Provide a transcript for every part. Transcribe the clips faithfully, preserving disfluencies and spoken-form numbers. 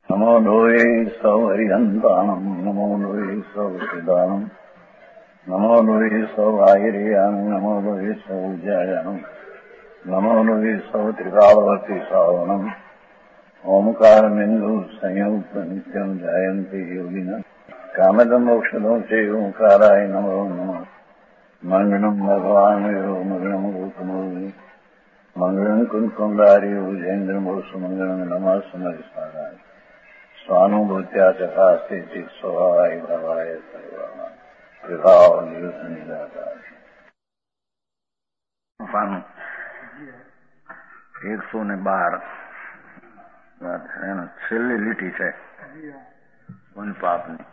નમો લોહે સૌ હરિહંતાણમ નમો લોહે સૌ સિદાનમ નમો લોહે સૌ આયર્યાનમ નમો લોહે સૌ જયાનમ નમો લોહે સૌ ત્રિકાવતી સાવનમ ઓમકાર બિંદુ સંયુક્ત નિત્યમ જાયંતી યોગિના કામદમ મોક્ષદો છે ઓંકારાય નમો નમઃ મંગળમ ભગવાન મંગળમ ગૌતમોર્મિ મંગળમ કુંકુંડારી ઉજેન્દ્રમોષ મંગળમ નમઃ સમરિસ્વારાય સ્વાનુભૂત્યા ચકાસ્તે સ્વભાવાય ભવાય સર્વમાં વિભાવ નિયુત નિરાકાર. એકસો ને બાર છેલ્લી લીટી છે પાપની.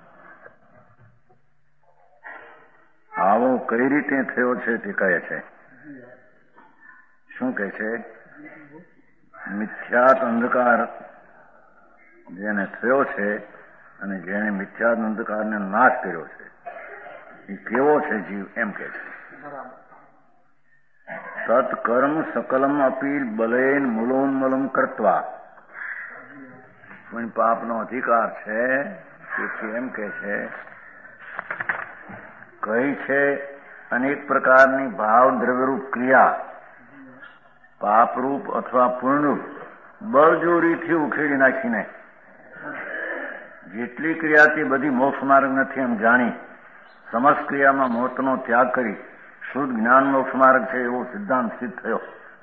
આવો કઈ રીતે થયો છે તે કહે છે. શું કહે છે? મિથ્યાત અંધકાર જેને થયો છે અને જેને મિથ્યાત અંધકારને નાશ કર્યો છે એ કેવો છે જીવ એમ કે છે. સત્કર્મ સકલમ અપીલ બલેન મૂલોન્મલમ કરત્વા. કોઈ પાપનો અધિકાર છે તેથી એમ કે છે કઈ છે અનેક પ્રકારની ભાવ દ્રવ્યરૂપ ક્રિયા પાપરૂપ અથવા પૂર્ણરૂપ બળજોરીથી ઉખેડી નાખીને જેટલી ક્રિયા તે બધી મોક્ષ માર્ગ નથી એમ જાણી સમસ્ત ક્રિયામાં મોહનો ત્યાગ કરી શુદ્ધ જ્ઞાન મોક્ષ માર્ગ છે એવો સિદ્ધાંત સિદ્ધ થયો.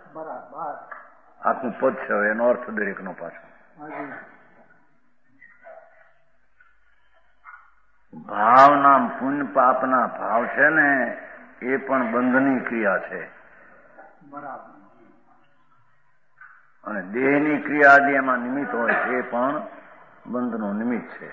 આખું પદ છે એનો અર્થ દરેકનો પાછો. ભાવના પુણ્ય પાપના ભાવ છે ને એ પણ બંધની ક્રિયા છે અને દેહની ક્રિયા આદિ એમાં નિમિત્ત હોય એ પણ બંધનો નિમિત્ત છે.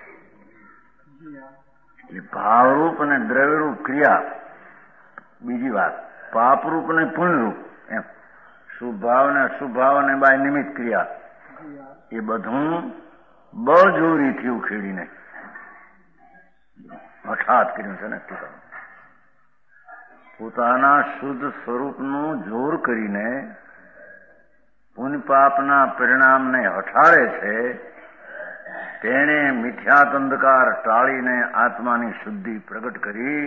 એટલે ભાવરૂપ અને દ્રવ્યરૂપ ક્રિયા બીજી વાત, પાપરૂપ અને પુણ્યરૂપ એમ શુભ ભાવ અને અશુભ ભાવ અને બાય નિમિત્ત ક્રિયા એ બધું બળજોરીથી ઉખેડીને હઠાત કર્યું છે ને પોતાના શુદ્ધ સ્વરૂપનું જોર કરીને પુણ્ય પાપના પરિણામને હઠાડે છે. તેણે મિથ્યાત અંધકાર ટાળીને આત્માની શુદ્ધિ પ્રગટ કરી.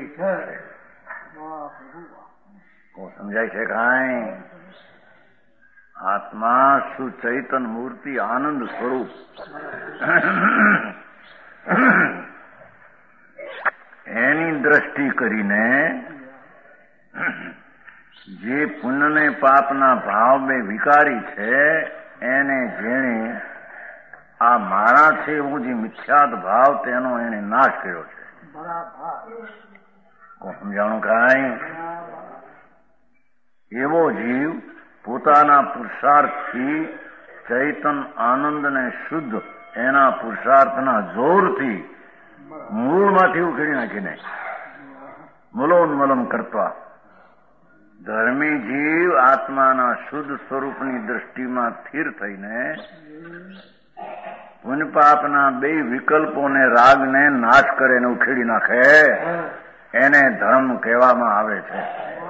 સમજાય છે કાંઈ? આત્મા સુચૈતન મૂર્તિ આનંદ સ્વરૂપ એની દ્રષ્ટિ કરીને જે પુણ્યને પાપના ભાવ બે વિકારી છે એને જેણે આ મારા છે એવો જે મિથ્યાત ભાવ તેનો એને નાશ કર્યો છે. સમજાણું કાંઈ? એવો જીવ પોતાના પુરુષાર્થથી ચૈતન આનંદ ને શુદ્ધ એના પુરુષાર્થના જોરથી મૂળમાંથી ઉખેડી નાખીને મૂલોન્મલમ કરતા ધર્મી જીવ આત્માના શુદ્ધ સ્વરૂપની દ્રષ્ટિમાં સ્થિર થઈને પુણ્ય પાપના બે વિકલ્પોને રાગને નાશ કરે ને ઉખેડી નાખે એને ધર્મ કહેવામાં આવે છે.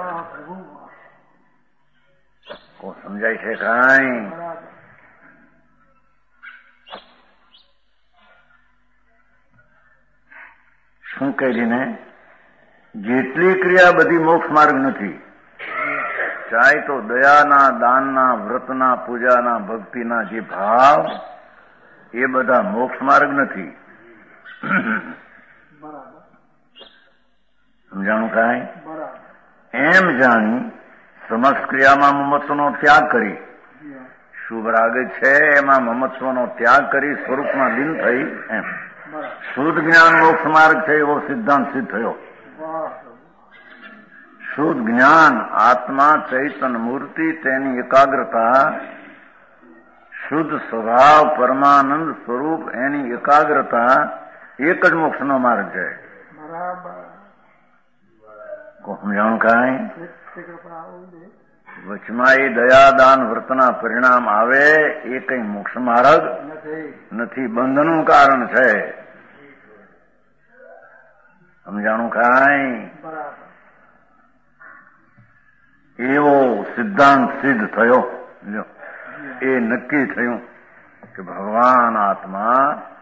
સમજાય છે કાંઈ? શું કહીને જેટલી ક્રિયા બધી મોક્ષ માર્ગ નથી. ચાહે તો દયાના, દાનના, વ્રતના, પૂજાના, ભક્તિના જે ભાવ એ બધા મોક્ષ માર્ગ નથી. સમજાણું કાંઈ? એમ જાણી સમસ્ત ક્રિયામાં મમત્વનો ત્યાગ કરી શુભ રાગ છે એમાં મમત્વનો ત્યાગ કરી સ્વરૂપમાં લીન થઈ એમ શુદ્ધ જ્ઞાન મોક્ષ માર્ગ છે એવો સિદ્ધાંત સિદ્ધ થયો. શુદ્ધ જ્ઞાન આત્મા ચૈતન મૂર્તિ તેની એકાગ્રતા શુદ્ધ સ્વભાવ પરમાનંદ સ્વરૂપ એની એકાગ્રતા એક જ મોક્ષનો માર્ગ છે. સમજાણું કાંઈ? વચમાં એ દયાદાન વ્રતના પરિણામ આવે એ કઈ મોક્ષ માર્ગ નથી, બંધનું કારણ છે. સમજાણું કાંઈ? એવો સિદ્ધાંત સિદ્ધ થયો. એ નક્કી થયું કે ભગવાન આત્મા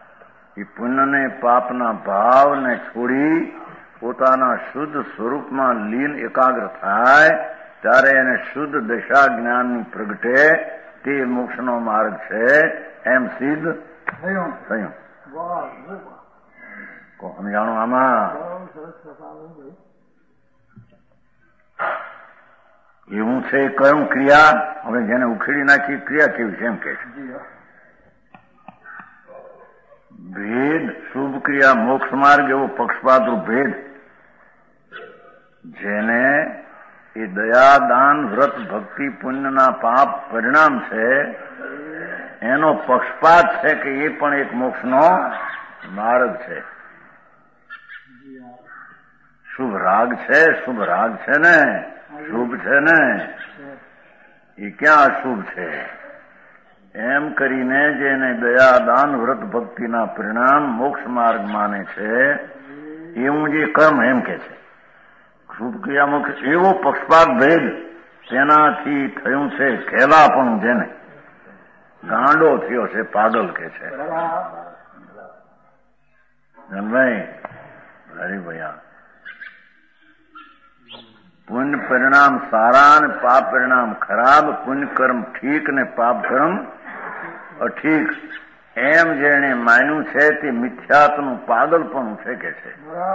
એ પુણ્યને પાપના ભાવને છોડી પોતાના શુદ્ધ સ્વરૂપમાં લીન એકાગ્ર થાય ત્યારે એને શુદ્ધ દશા જ્ઞાનની પ્રગટે તે મોક્ષનો માર્ગ છે એમ સિદ્ધ થયું થયું સમજાણું આમાં એવું છે કયું ક્રિયા હવે જેને ઉખેડી નાખી ક્રિયા કેવી છે એમ કે છે ભેદ શુભ ક્રિયા મોક્ષ માર્ગ એવો પક્ષપાતરૂપ ભેદ જેને એ દયા દાન વ્રત ભક્તિ પુણ્યના પાપ પરિણામ છે એનો પક્ષપાત છે કે એ પણ એક મોક્ષનો માર્ગ છે. શુભ રાગ છે શુભ રાગ છે ને શુભ છે ને એ ક્યાં અશુભ છે એમ કરીને જેને દયા દાન વ્રત ભક્તિના પરિણામ મોક્ષ માર્ગ માને છે એવું જે કર્મ એમ કે છે શુભ ક્રિયા મોક્ષ એવો પક્ષપાત ભેદ તેનાથી થયું છે ઘેલાપણું જેને ગાંડો થયો છે પાગલ કે છે ભાઈ હરિભૈયા પુણ્ય પરિણામ સારા ને પાપ પરિણામ ખરાબ પુણ્ય કર્મ ઠીક ને પાપ કર્મ અઠીક એમ જેને માન્યું છે તે મિથ્યાત્વનું પાગલપણું છે કે છે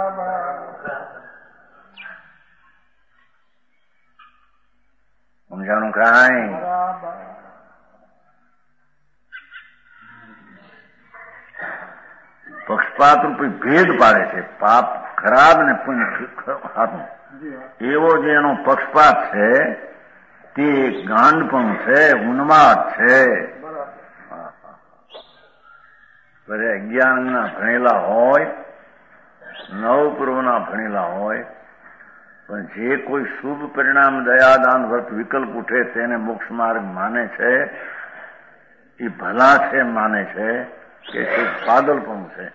સમજાણું કાંઈ પક્ષપાત રૂપી ભેદ પાડે છે પાપ ખરાબ ને પુણ્ય સારું એવો જે એનો પક્ષપાત છે તે ગાંડપણું છે ઉન્માદ છે. ભલે અજ્ઞાનના ભણેલા હોય નવપૂર્વના ભણેલા હોય પણ જે કોઈ શુભ પરિણામ દયાદાન વ્રત વિકલ્પ ઉઠે તેને મોક્ષ માર્ગ માને છે એ ભલા છે માને છે કે તે પાગલપણું છે.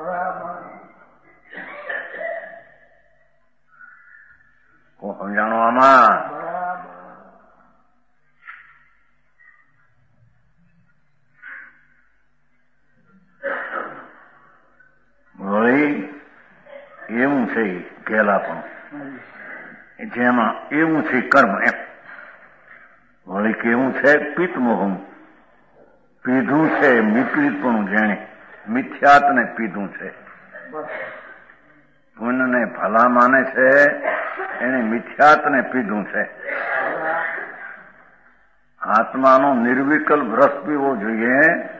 સમજાણો આમાં વળી એવું છે ઘેલાપણું જેમાં એવું છે કર્મ એમ વળી કેવું છે પિત્તમોહમ પીધું છે વિપરીતપણું જેણે મિથ્યાતને પીધું છે પુણ્યને ભલા માને છે એને મિથ્યાતને પીધું છે. આત્માનો નિર્વિકલ્પ રસ પીવો જોઈએ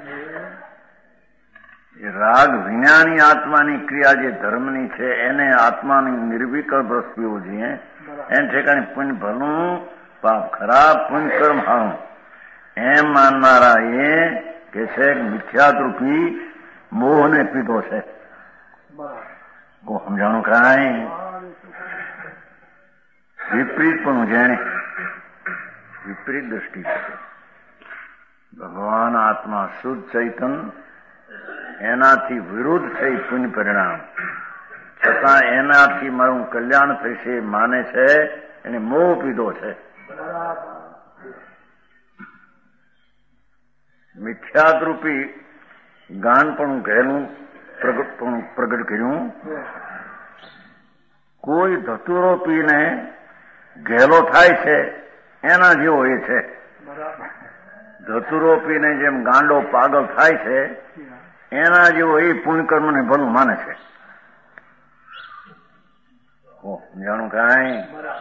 એ રાગ વિજ્ઞાની આત્માની ક્રિયા જે ધર્મની છે એને આત્માની નિર્વિકલ્પ રસ પીવો જોઈએ એને ઠેકાણે પુણ્ય ભલું પાપ ખરાબ પુણ્ય કર્મ હારું એમ માનનારા એ કે છે મિથ્યાતરૂપી મોહને પીધો છે. સમજાણું કાંઈ વિપરીત પણ જેણે વિપરીત દ્રષ્ટિ છે ભગવાન આત્મા શુદ્ધ ચૈતન એનાથી વિરુદ્ધ થઈ પુણ્ય પરિણામ છતાં એનાથી મારું કલ્યાણ થશે માને છે એને મોહ પીધો છે. મિથ્યાદરૂપી ગાનપણું ઘેલું પ્રગટપણું પ્રગટ કર્યું કોઈ ધતુરો પીને ઘેલો થાય છે એના જેવો એ છે. ધતુરો પીને જેમ ગાંડો પાગલ થાય છે એના જેવો એ પુણ્યકર્મને ભલું માને છે. જાણું કાંઈ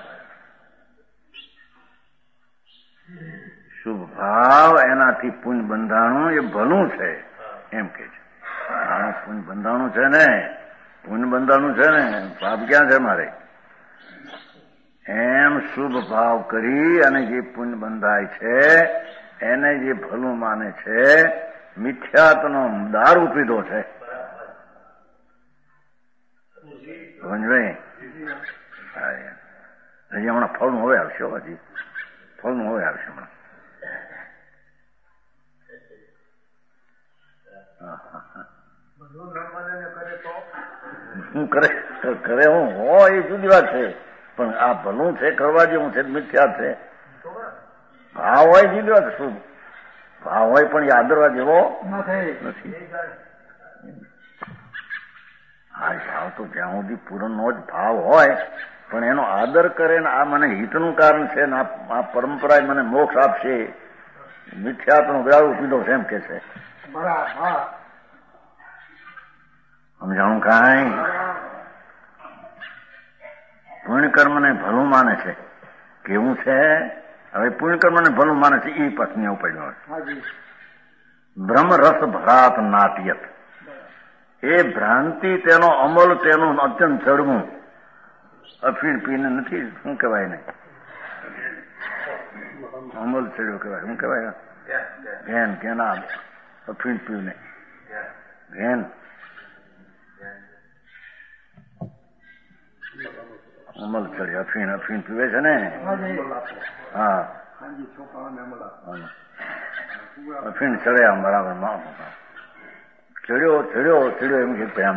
શુભ ભાવ એનાથી પુણ્ય બંધાણું એ ભલું છે એમ કે છે. આનું પુણ્ય બંધાણું છે ને પુણ્ય બંધાણું છે ને પાપ ક્યાં છે મારે એમ શુભ ભાવ કરી અને જે પુણ્ય બંધાય છે એને જે ભલું માને છે મિથ્યાત્વનો દારૂ પીધો છે. સમજવાય હજી હમણાં ફળનું હવે આવશે હજી ફળનું હવે આવશે હમણાં. શું કરે કરે હું હો એ જુદી વાત છે પણ આ ભલું છે કરવા જેવું છે મિથ્યા છે. ભાવ હોય જુદી વાત શું ભાવ હોય પણ એ આદરવા જેવો નથી. આ ભાવ તો જ્યાં સુધી પૂરણનો જ ભાવ હોય, પણ એનો આદર કરે ને આ મને હિતનું કારણ છે ને આ પરંપરા મને મોક્ષ આપશે, મિથ્યાત્વનું ગાળું પીધો છે એમ કે છે. સમજાણું કાંઈ? પુણ્યકર્મને ભલું માને છે. કેવું છે? હવે પુણ્યકર્મને ભલું માને છે એ પત્ની ઉપાડ્યો. બ્રહ્મ રસ ભરાત નાટ્યત, એ ભ્રાંતિ તેનો અમલ તેનું અત્યંત ચડવું. અફીણ પીને નથી, શું કહેવાય ને, અમલ ચડ્યો કહેવાય, શું કહેવાય? ઘેન ઘેના અફીણ પીને ઘેન અમલ ચડે. અફીણ અફીણ પીવે છે ને, હા અફીણ ચડે આમ બરાબર. ચડ્યો ચડ્યો ચડ્યો એમ કે આમ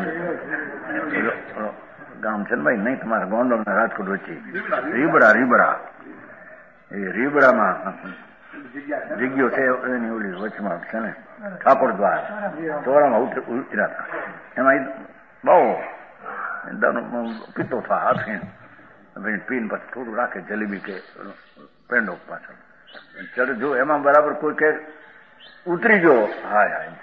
ગામ છે ને ભાઈ, નહીં તમારા ગોંડલ ને રાજકોટ વચ્ચે રીબડા રીબડા એ રીબડામાં જગ્યો છે એની ઓલી વચમાં છે ને ઠાકોર દ્વાર ચોરામાં ઉતર્યા હતા. એમાં બહુ પીતો થા હાથીન પીને પછી થોડું રાખે જલેબી કે પેંડો પાછળ ચડે. જો એમાં બરાબર કોઈ કે ઉતરી ગયો, હાય હાય,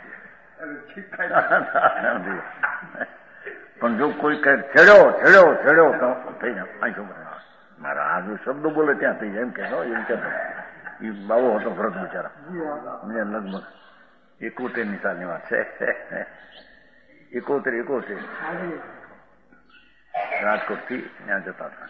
પણ જો કોઈ કઈ ચડ્યો ચડ્યો ચડ્યો તો થઈ જાય. મારા આ જો શબ્દો બોલે ત્યાં થઈ જાય એમ કે એમ કે એ બાવો હતો ભરત બિચારા, લગભગ એકોતેર ની સાલની વાત છે. એકોતેર એકોતેર રાજકોટ થી ત્યાં જતા હતા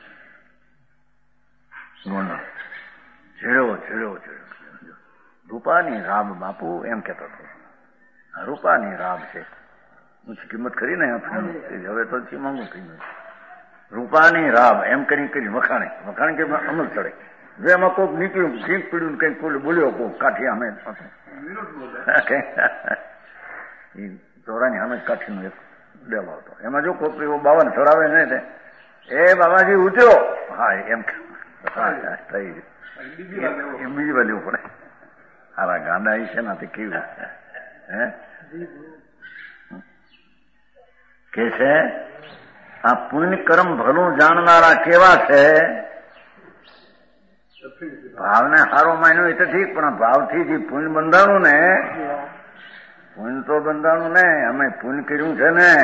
ગોંડલ. છેડ્યો છેડ્યો છેડ્યો રૂપાની રાબ બાપુ એમ કેતો હતો. રૂપાની રાબ છે, ઊંચી કિંમત કરી ને હવે તો મોંઘું થઈ ગયું. રૂપાની રાબ એમ કરી કરી વખાણે વખાણે કે અમલ ચડે. જો એમાં કોઈક નીકળ્યું શીખ પીડ્યું કઈક કોઈ બોલ્યો કોઈક કાઠી અમે ચોરાની સામે કાઠીનો એક ડેલો હતો. એમાં જો કોઈક એવો બાવાને ચડાવે ને એ બાબાજી ઉઠ્યો, હા એમ થઈ બીજી વાર લેવું પડે. હારા ગાંડા છે ને તે કેવું હે કે છે આ પુણ્ય કર્મ ભલું જાણનારા કેવા છે? ભાવને હારો માન્યો એ તો ઠીક, પણ ભાવથી જે પુણ્ય બંધાણું ને, પુણ્ય તો બંધાણું ને, અમે પુણ્ય કર્યું છે ને,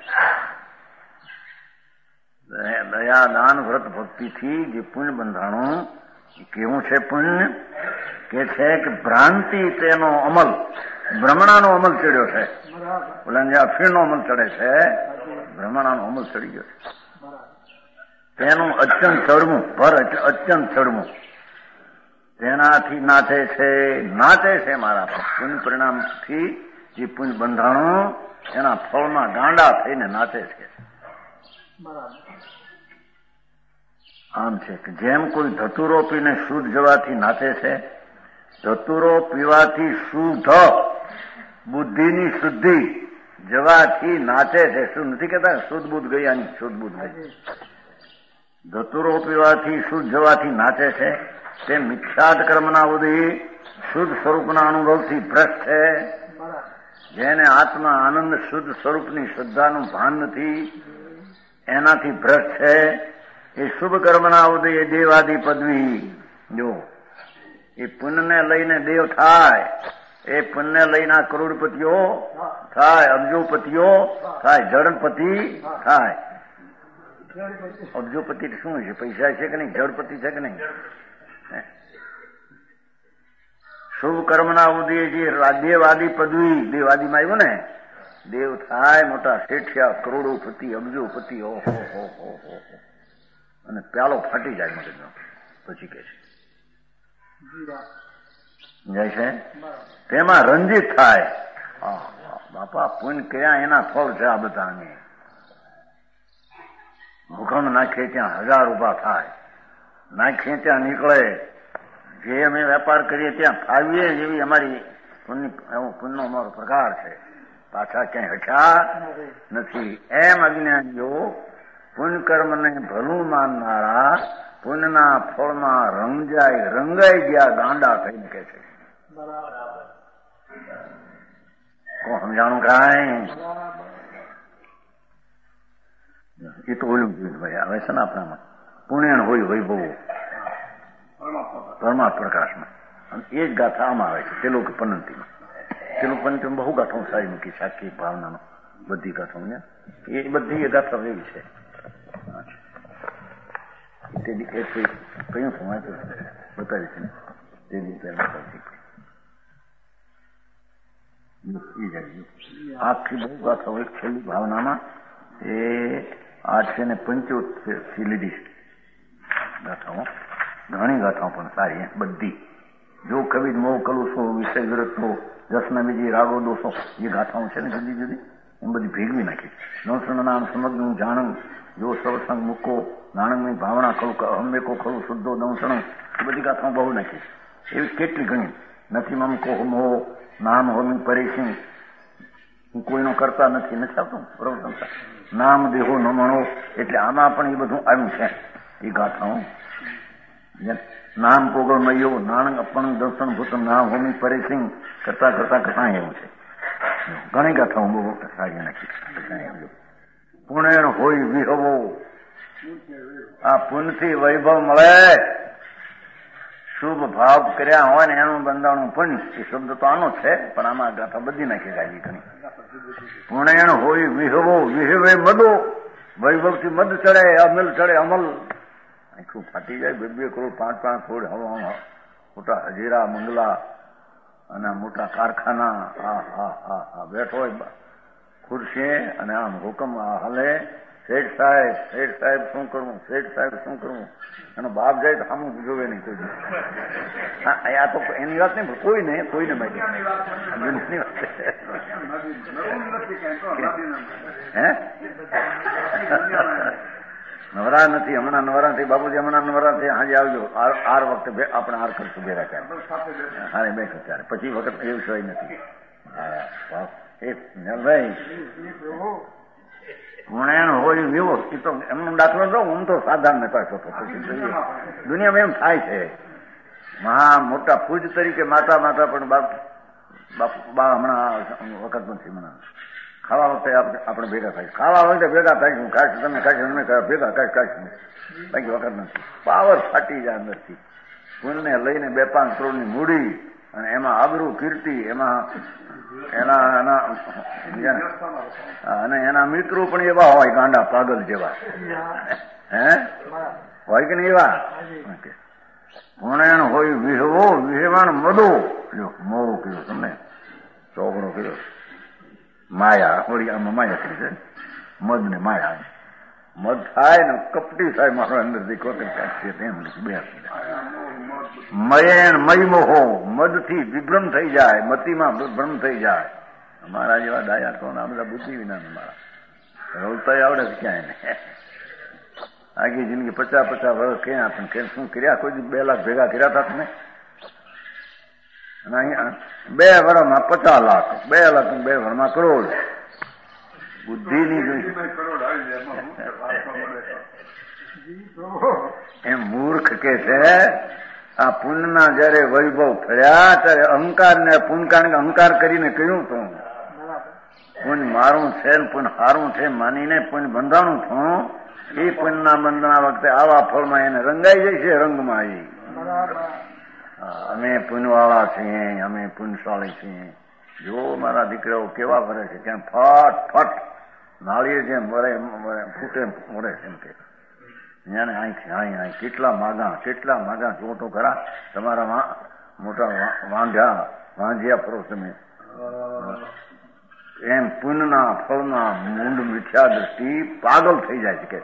દયા દાન વ્રત ભક્તિ થી જે પુણ્ય બંધાણું કેવું છે? પુણ્ય કે છે કે ભ્રાંતિ તેનો અમલ, ભ્રમણાનો અમલ ચડ્યો છે. ઓલા જે અફીણનો અમલ ચડે છે, ભ્રમણાનો અમલ ચડી ગયો છે. તેનું અત્યંત ચડવું, ભર અત્યંત ચડવું, તેનાથી નાચે છે નાચે છે મારા પુણ્ય પરિણામથી જે પુણ્ય બંધાણું એના ફળમાં ગાંડા થઈને નાચે છે. આમ છે કે જેમ કોઈ ધતુરો પીને શુદ્ધ જવાથી નાચે છે, ધતુરો પીવાથી શુદ્ધ બુદ્ધિની શુદ્ધિ જવાથી નાચે છે. શું નથી કેતા શુદ્ધ બુદ્ધ ગયાની શુદ્ધ બુદ્ધ ગઈ. ધતુરો પીવાથી શુદ્ધ જવાથી નાચે છે. તે મિથ્યાત કર્મના ઉદય શુદ્ધ સ્વરૂપના અનુભવથી ભ્રષ્ટ છે. જેને આત્મા આનંદ શુદ્ધ સ્વરૂપની શ્રદ્ધાનું ભાન નથી એનાથી ભ્રષ્ટ છે. એ શુભ કર્મના ઉદય દેવાદી પદવી, જો એ પુણ્યને લઈને દેવ થાય, એ પુણ્ય લઈને કરોડપતિઓ થાય, અબજોપતિઓ થાય, જળપતિ થાય. અબજોપતિ શું છે? પૈસા છે કે નહીં? જળપતિ છે કે નહીં? શુભ કર્મના ઉદય જે દેવાદી પદવી, દેવાદીમાં આવ્યું ને, દેવ થાય, મોટા શેઠિયા, કરોડોપતિ, અબજોપતિ, ઓહો હો હો હો, અને પ્યાલો ફાટી જાય મગજનો. પછી કે છે જાય છે તેમાં રંજીત થાય. બાપા પુણ્ય કર્યા એના ફળ છે આ બધાને. ભૂખંડ નાખીએ ત્યાં હજાર ઉભા થાય, નાખીએ ત્યાં નીકળે. જે અમે વેપાર કરીએ ત્યાં ફાવીએ જેવી અમારી પુણ્ય, એવો પુણ્યનો અમારો પ્રકાર છે. પાછા ક્યાંય હઠ્યા નથી. એમ અજ્ઞાનીઓ પુણ્ય કર્મને ભલું માનનારા પુણ્યના ફળમાં રંજાઈ રંગાઈ ગયા ગાંડા થઈને કે છે. કોણ સમજાણું કાંઈ? એ તો ઓલું જોયું ભાઈ આવે છે ને આપણામાં પુણ્યણ હોય વૈભવો પરમાત્મા પ્રકાશમાં. અને એ જ ગાથા આમાં આવે છે તેલોક પનંતીમાં. તેલોક પનંતીમાં બહુ ગાથાઓ સારી મૂકી સાચી ભાવનાનો બધી ગાથાઓ ને એ બધી એ ગાથાઓ એવી છે. તે કયું સમાજ બતાવી છે ને તે રીતે આખી બહુ ગાથાઓ એક છેલ્લી ભાવનામાં એ આઠસો ને પંચોતેર થી લીધી ગાથાઓ. ઘણી ગાથાઓ પણ સારી બધી. જો કવિ મોહ કલુસો વિષય વિરતો જસના બીજી રાગો દોષો જે ગાથાઓ છે ને જુદી જુદી એમ બધી ભેગવી નાખી. નવસણ નામ સમજનું જાણું જો સવસંગ મૂકો નાણંદની ભાવના ખરું હંમેકો ખરું શુદ્ધો દંસણું એ બધી ગાથાઓ બહુ નાખી. એવી કેટલી ઘણી નથી મમકો મોહ નામ હોમી પરેશી હું કોઈનો કરતા નથી નથી આવતું બરોબર. નામ દેહો ન મણો એટલે આમાં પણ એ બધું આવ્યું છે એ ગાથાઓ. નામ પોગળ મયો નાણંગ અપણ દર્શન ભૂત નામ હોમી પરેશી કરતા કરતા કરતા એવું છે. ઘણી ગાથાઓ બહુ સારી નાખી. પુણ્ય હોય વિહવો આ પુણ્યથી વૈભવ મળે. શુભ ભાવ કર્યા હોય ને એનું બંધાણું પુણ્ય એ શબ્દ તો આનો છે પણ આમાં ગાથા બધી નાખી ગાય ઘણી. પુણ્ય હોય વિહવો વિહવે મદો વૈભવથી મદ ચડે અમલ ચડે અમલ આખું ફાટી જાય. બે બે કરોડ પાંચ પાંચ કરોડ હવા મોટા હજીરા મંગલા અને મોટા કારખાના હા હા હા હા બેઠો હોય ખુરશી અને આમ હુકમ હાલે શેઠ સાહેબ શેઠ સાહેબ શું કરવું શેઠ સાહેબ શું કરવું એનો બાપ જાય તો આમ જોવે નહીં કોઈ. આ તો એની વાત નહીં કોઈ નહીં કોઈને માહિતી હે નવરા નથી હમણાં નવરા થઈ બાપુજી હમણાં નવરા થઈ હાજે આવજો આર વખતે આપણે આર કરશું ભેગા ત્યારે હારે બેઠો ત્યારે પછી વખત એવું સહી નથી. પુણ્ય હોય વિવો એ તો એમનો દાખલો દો હું તો સાધારણ ને પાછો દુનિયામાં એમ થાય છે. મહા મોટા પૂજ તરીકે માતા માતા પણ બાપ બાપુ બા હમણાં વખત નથી હમણાં ખાવા વખતે આપણે ભેગા થાય ખાવા વખતે ભેગા થાય હું કાશ તમે કાશ તમે ભેગા કાશ કાશ બાકી વખત નથી. પાવર ફાટી જાય અંદરથી. પુણ્યને લઈને બે પાંચ કરોડની મૂડી અને એમાં આબરૂ કીર્તિ એમાં એના એના અને એના મિત્રો પણ એવા હોય ગાંડા પાગલ જેવા હે હોય કે નહીં એવા. પુણ્ય હોય વિહવો વિહવાણ મદો મોહ કયો તમને ચોકડો કયો માયા હોળી આમાં માયા કરી છે મદ ને માયા. મદ થાય ને કપટી થાય મારો અંદરથી કોતર કાઢશે તેમ બે મયન મય મોહો મદથી વિભ્રમ થઈ જાય મતીમાં ભ્રમ થઈ જાય. અમારા જેવા ડાયા તો આ બધા બુદ્ધિ વિના મારા રવતા આવડે છે ક્યાંય ને આખી જિંદગી પચાસ પચાસ વર્ષ ક્યાં પણ કે શું કર્યા કોઈ બે લાખ ભેગા કર્યા હતા તમે અને અહીંયા બે વર્ષમાં પચાસ લાખ બે લાખ બે વર્ષમાં કરોડ બુદ્ધિની જોઈ એમ મૂર્ખ કે છે. આ પુણ્યના જયારે વૈભવ ફળ્યા ત્યારે અહંકાર ને પુણ્યકાર અહંકાર કરીને કહ્યું તું પુણ્ય મારું છે ને પુણ્ય હારું છે માનીને પુણ્ય બંધાણું છું. એ પુણ્યના બંધના વખતે આવા ફળમાં એને રંગાઈ જાય છે રંગમાં. એ અમે પુણ્યવાળા છીએ અમે પુણ્યશાળી છીએ. જો મારા દીકરાઓ કેવા ભરે છે ત્યાં ફટ ફટ નાળીએ જેમ વરે ફૂટે વરે છે એમ કે ત્યાં અહીંથી અહીં અહીં કેટલા માગા કેટલા માગા જો તો ખરા તમારા મોટા વાંધ્યા વાંધ્યા ફરો તમે એમ પુણ્યના ફળના મૂંડ મિથ્યા દ્રષ્ટિ પાગલ થઈ જાય છે કે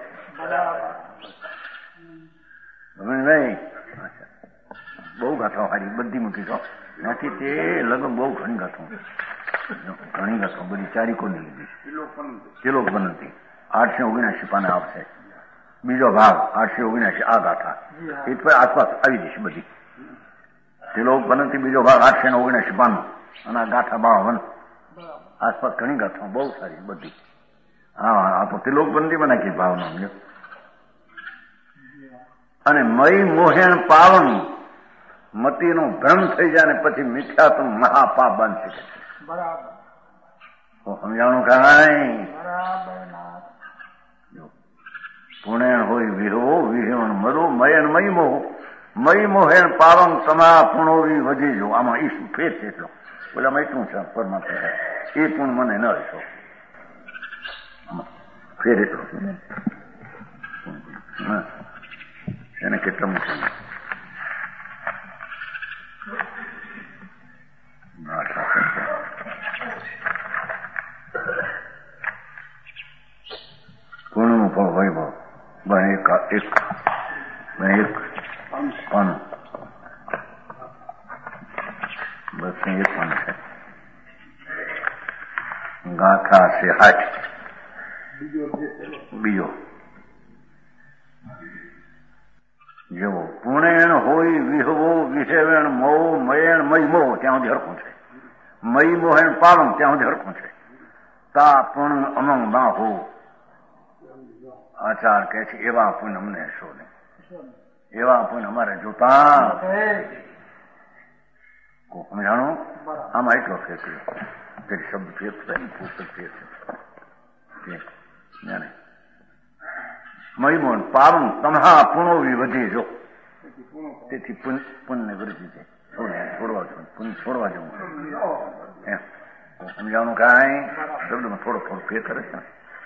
નહીં. બહુ ગાથાઓ હારી બધી મૂકી દો નથી તે લગભગ બહુ ઘણી ગાથો ઘણી ગાથો બધી ચારીકોની લીધી કિલો બનતી આઠસો ઓગણસી પાને આવશે. બીજો ભાગ આઠસો ઓગણસી આ ગાથા એ આસપાસ આવી જશે બધી. તિલોક બનતી બીજો ભાગ આઠસો ને ઓગણસી પાનો અને આ ગાથા બાવન આસપાસ ઘણી ગાથા બહુ સારી બધી. હા આ તો તિલોક બંધી નાખી ભાવના. અને મય મોહેણ પાવન મતીનો ભ્રમ થઈ જાય ને પછી મિથ્યા તો મહાપાપ બનશે. સમજાણું કાંઈ પુણેણ હોય વિહવો વિહવણ મરો મયણ મય મોહ મય મોહેણ પાવન સમા પુણોવી વધી જો. આમાં ઈ ફેર છે એટલો. બોલામાં એટલું છે પરમાત્મા એ પુણ મને ન રહેશો ફેર એટલો એને કેટલા મૂકે પુણનું ફળ વૈભવ બને એક એક એક પાનું બસ એક પાનું છે. ગાથા છે હાથ બીજો જેવો પુણેણ હોય વિહવો વિહેવેણ મો મયેણ મય મોહ ત્યાં સુધી હરખું છે. મય મોહેણ પાલન ત્યાં સુધી હરખું છે. તા પણ અમંગ ના હો આચાર કે છે એવા પુણ્ય અમને હશો નહીં. એવા પુણ્ય અમારે જોતા સમજાણું. આમાં એટલો ફેર કર્યો શબ્દ ફેર થાય પુસ્તક ફેર મયમોન પાવન તમહા પુણોવી વધી જો. તેથી પુણ્ય વૃદ્ધિ છે. છોડવા જવું પુણ્ય છોડવા જવું એમ સમજાવવાનું કાંઈ શબ્દમાં થોડો થોડો ફેર કરે છે.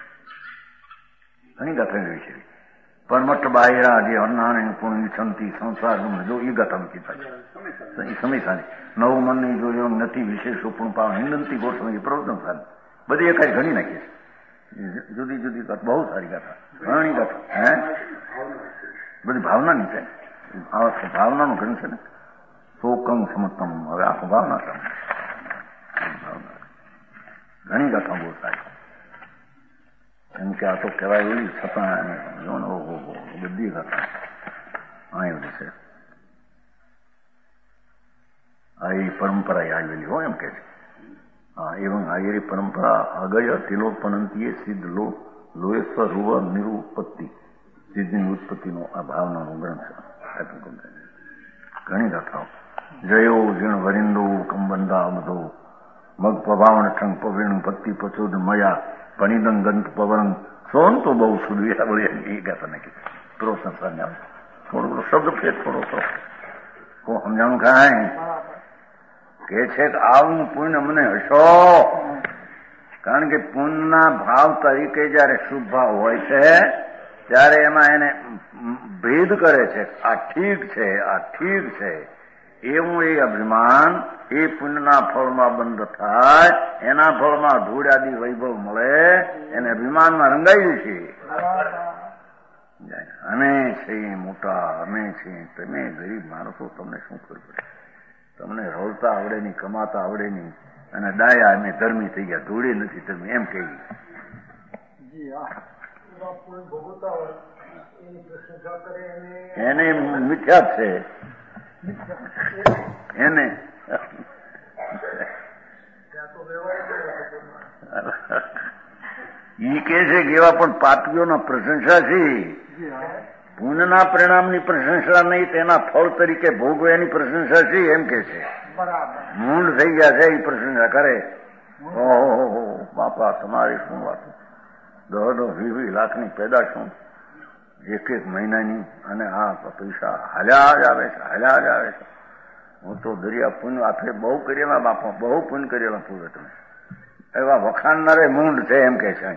ઘણી ગાથા એવી છે. પરમઠ બાયરા જે અન્નાને પુણ્ય છંતી સંસાર જો એ ગાથામાં કીધા છે. સમય સારી નવ મનની જોયો નથી વિશેષ પણ પાવ હિંદંતી ગોઠવણી પ્રવર્તન સારી બધી એકાઈ ઘણી નાખી છે. જુદી જુદી ગાથા બહુ સારી ગાથા ઘણી ગાથા હે બધી ભાવનાની છે. ભાવનાનું ઘણું છે ને શોકમ સમતમ હવે આખું ભાવના છે. ઘણી ગાથા બહુ સારી એમ કે આ તો કહેવાય એવી છતાં બધી ગાથા આવેલી છે. આ એ પરંપરા આવેલી હોય એમ કે છે. હા એવં આયરી પરંપરા આગળ તિલોપનંતીએ સિદ્ધ લો લોએશ્વર રૂવ નિરુપત્તિ સિદ્ધની ઉત્પત્તિનો આ ભાવનાનો ગ્રંથ છે. ઘણી ગાથાઓ જયો જીણ વરિંદો કંબંદા અમધો મગ પવાવણ ઠંગ પવીણ પત્તિ પચોદ મયા પણિદંગ ગંત પવન સોન તો બહુ સુધવી બોલી એ ગાતા નાખી થોડો સંસાર આવે થોડો થોડો શબ્દ ફેર થોડો થોડો હું સમજાણું કાંઈ કે છે કે આવું પુણ્ય મને હશો. કારણ કે પુણ્યના ભાવ તરીકે જયારે શુભ ભાવ હોય છે ત્યારે એમાં એને ભેદ કરે છે. આ ઠીક છે આ ઠીક છે એવું એ અભિમાન એ પુણ્યના ફળમાં બંધ થાય. એના ફળમાં ધૂળાદી વૈભવ મળે એને અભિમાનમાં રંગાયું છે. અમે છીએ મોટા અમે છીએ તમે ગરીબ માણસો તમને શું ખબર પડે. તમને રળતા આવડે નહીં કમાતા આવડે નહીં અને ડાયા અમે ધર્મી થઈ ગયા ધૂળી નથી ધર્મી એમ કહીએ. એને મિથ્યા છે એને ઈ કે છે કે એવા પણ પાપીઓના પ્રશંસા છે. પુણ્યના પરિણામની પ્રશંસા નહીં તેના ફળ તરીકે ભોગવ્યાની પ્રશંસા છે એમ કે છે. મૂંડ થઈ ગયા છે એ પ્રશંસા કરે. ઓહો બાપા તમારી શું વાત દહ દહ વીસ વીસ લાખની પેદા શું એક એક મહિનાની અને આ પૈસા હાલ્યા જ આવે છે હાલ્યા જ આવે છે. હું તો દરિયા પુણ્ય આપણે બહુ કરેલા બાપા બહુ પુણ્ય કરેલા પૂરે તમે એવા વખાણનારે મૂંડ છે એમ કે છે.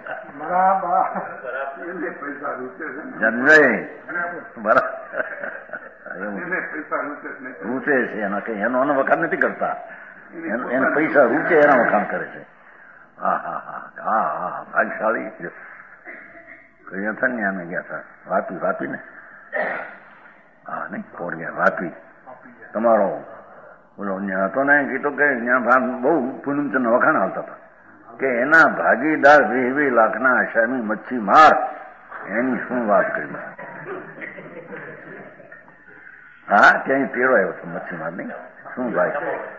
રૂચે છે એના કઈ એનો એનો વખાણ નથી કરતા. એને પૈસા રૂચે એના વખાણ કરે છે. હા હા હા હા હા ભાગશાળી કઈ હતા ને અમે ગયા હતા વાપી વાપી ને હા નહીં પોડિયા વાપી તમારો બોલો ત્યાં હતો ને કીધું કે ત્યાં બહુ પૂનમચંદ વખાણ આવતા હતા કે એના ભાગીદાર વીસ વીસ લાખના આસામી મચ્છી માર એની શું વાત કરી. હા ત્યાં તેડો આવ્યો હતો મચ્છી માર નહીં શું ભાઈ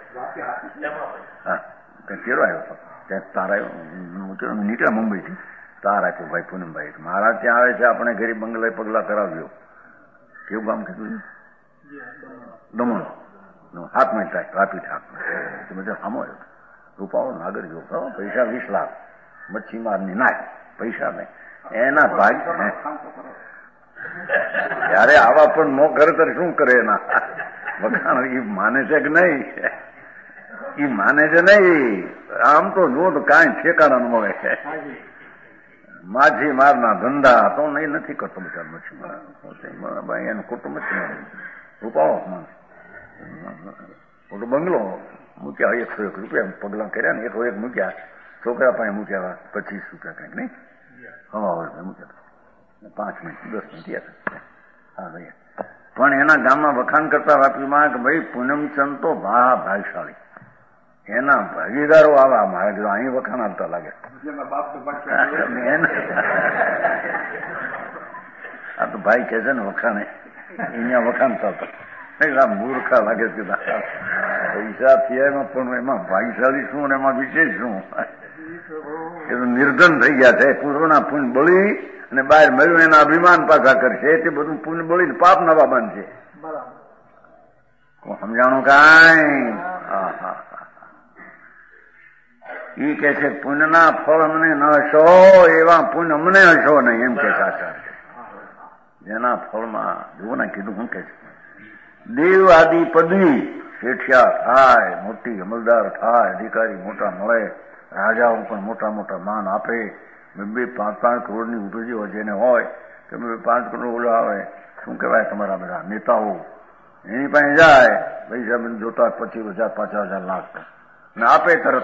હા ત્યાં તેડો આવ્યો હતો ત્યાં તારા નીકળ્યા મુંબઈથી તાર આપ્યો ભાઈ પૂનમભાઈ મારા ત્યાં આવે છે આપણે ગરીબ બંગલાએ પગલા કરાવ્યો. કેવું ગામ કીધું દમણ હાથમાં થાય વાપી હાથમાં બધા સામો આવ્યો રૂપાળો નાગર ગયો પૈસા વીસ લાખ મચ્છીમારની નાખ પૈસા નહીં એના ભાગ જયારે આવા પણ નો કરે ત્યારે શું કરે એના વખાણ એ માને છે કે નહીં? એ માને છે નહીં. આમ તો જો તો કાંઈ ઠેકાણા ન મળે છે. માછી મારના ધંધા તો નહીં નથી કરતો બિચાર મચ્છી મારા ભાઈ એનું ખોટું મચ્છી મારે ઉપાડો માણસ ખોટો બંગલો મૂક્યા એકસો એક રૂપિયા પગલા કર્યા ને એકસો એક મૂક્યા છોકરા પાસે મૂક્યા પચીસ રૂપિયા કંઈક નહીં હવા વર્ષે મૂક્યા પાંચ મિનિટ દસ મિનિટ હા ભાઈ પણ એના ગામમાં વખાણ કરતા વાપીમાં કે ભાઈ પૂનમચંદ તો ભા ભાગશાળી એના ભાગીદારો આવા મારે કીધું અહીં વખાણ આવતા લાગે આ તો ભાઈ કે છે ને વખાણે અહીંયા વખાણ થતા મૂર્ખા લાગે છે પૈસા થયા પણ એમાં ભાગશાળી શું ને એમાં વિશેષ શું એ તો નિર્ધન થઈ ગયા છે પૂર્વના પુણ્ય બળી અને બહાર મળ્યું એના અભિમાન પાછા કરશે તે બધું પુણ્ય બળીને પાપ નવા બાંધશે સમજાણું કાંઈ હા હા એ કે છે પુણ્યના ફળ અમને ન હશો એવા પુણ્ય અમને હશો નહીં એમ કે સાચા છે જેના ફળમાં જુઓને કીધું શું કે છે દેવ આદિ પદવી શેઠિયા થાય મોટી અમલદાર થાય અધિકારી મોટા મળે રાજાઓ પણ મોટા મોટા માન આપે બે પાંચ પાંચ કરોડની ઉપજી જેને હોય કે બે પાંચ કરોડ ઓલા આવે શું કહેવાય તમારા બધા નેતાઓ એની પાસે જાય પૈસા બિન જોતા પચીસ હજાર પચાસ હજાર લાખ ને આપે તરત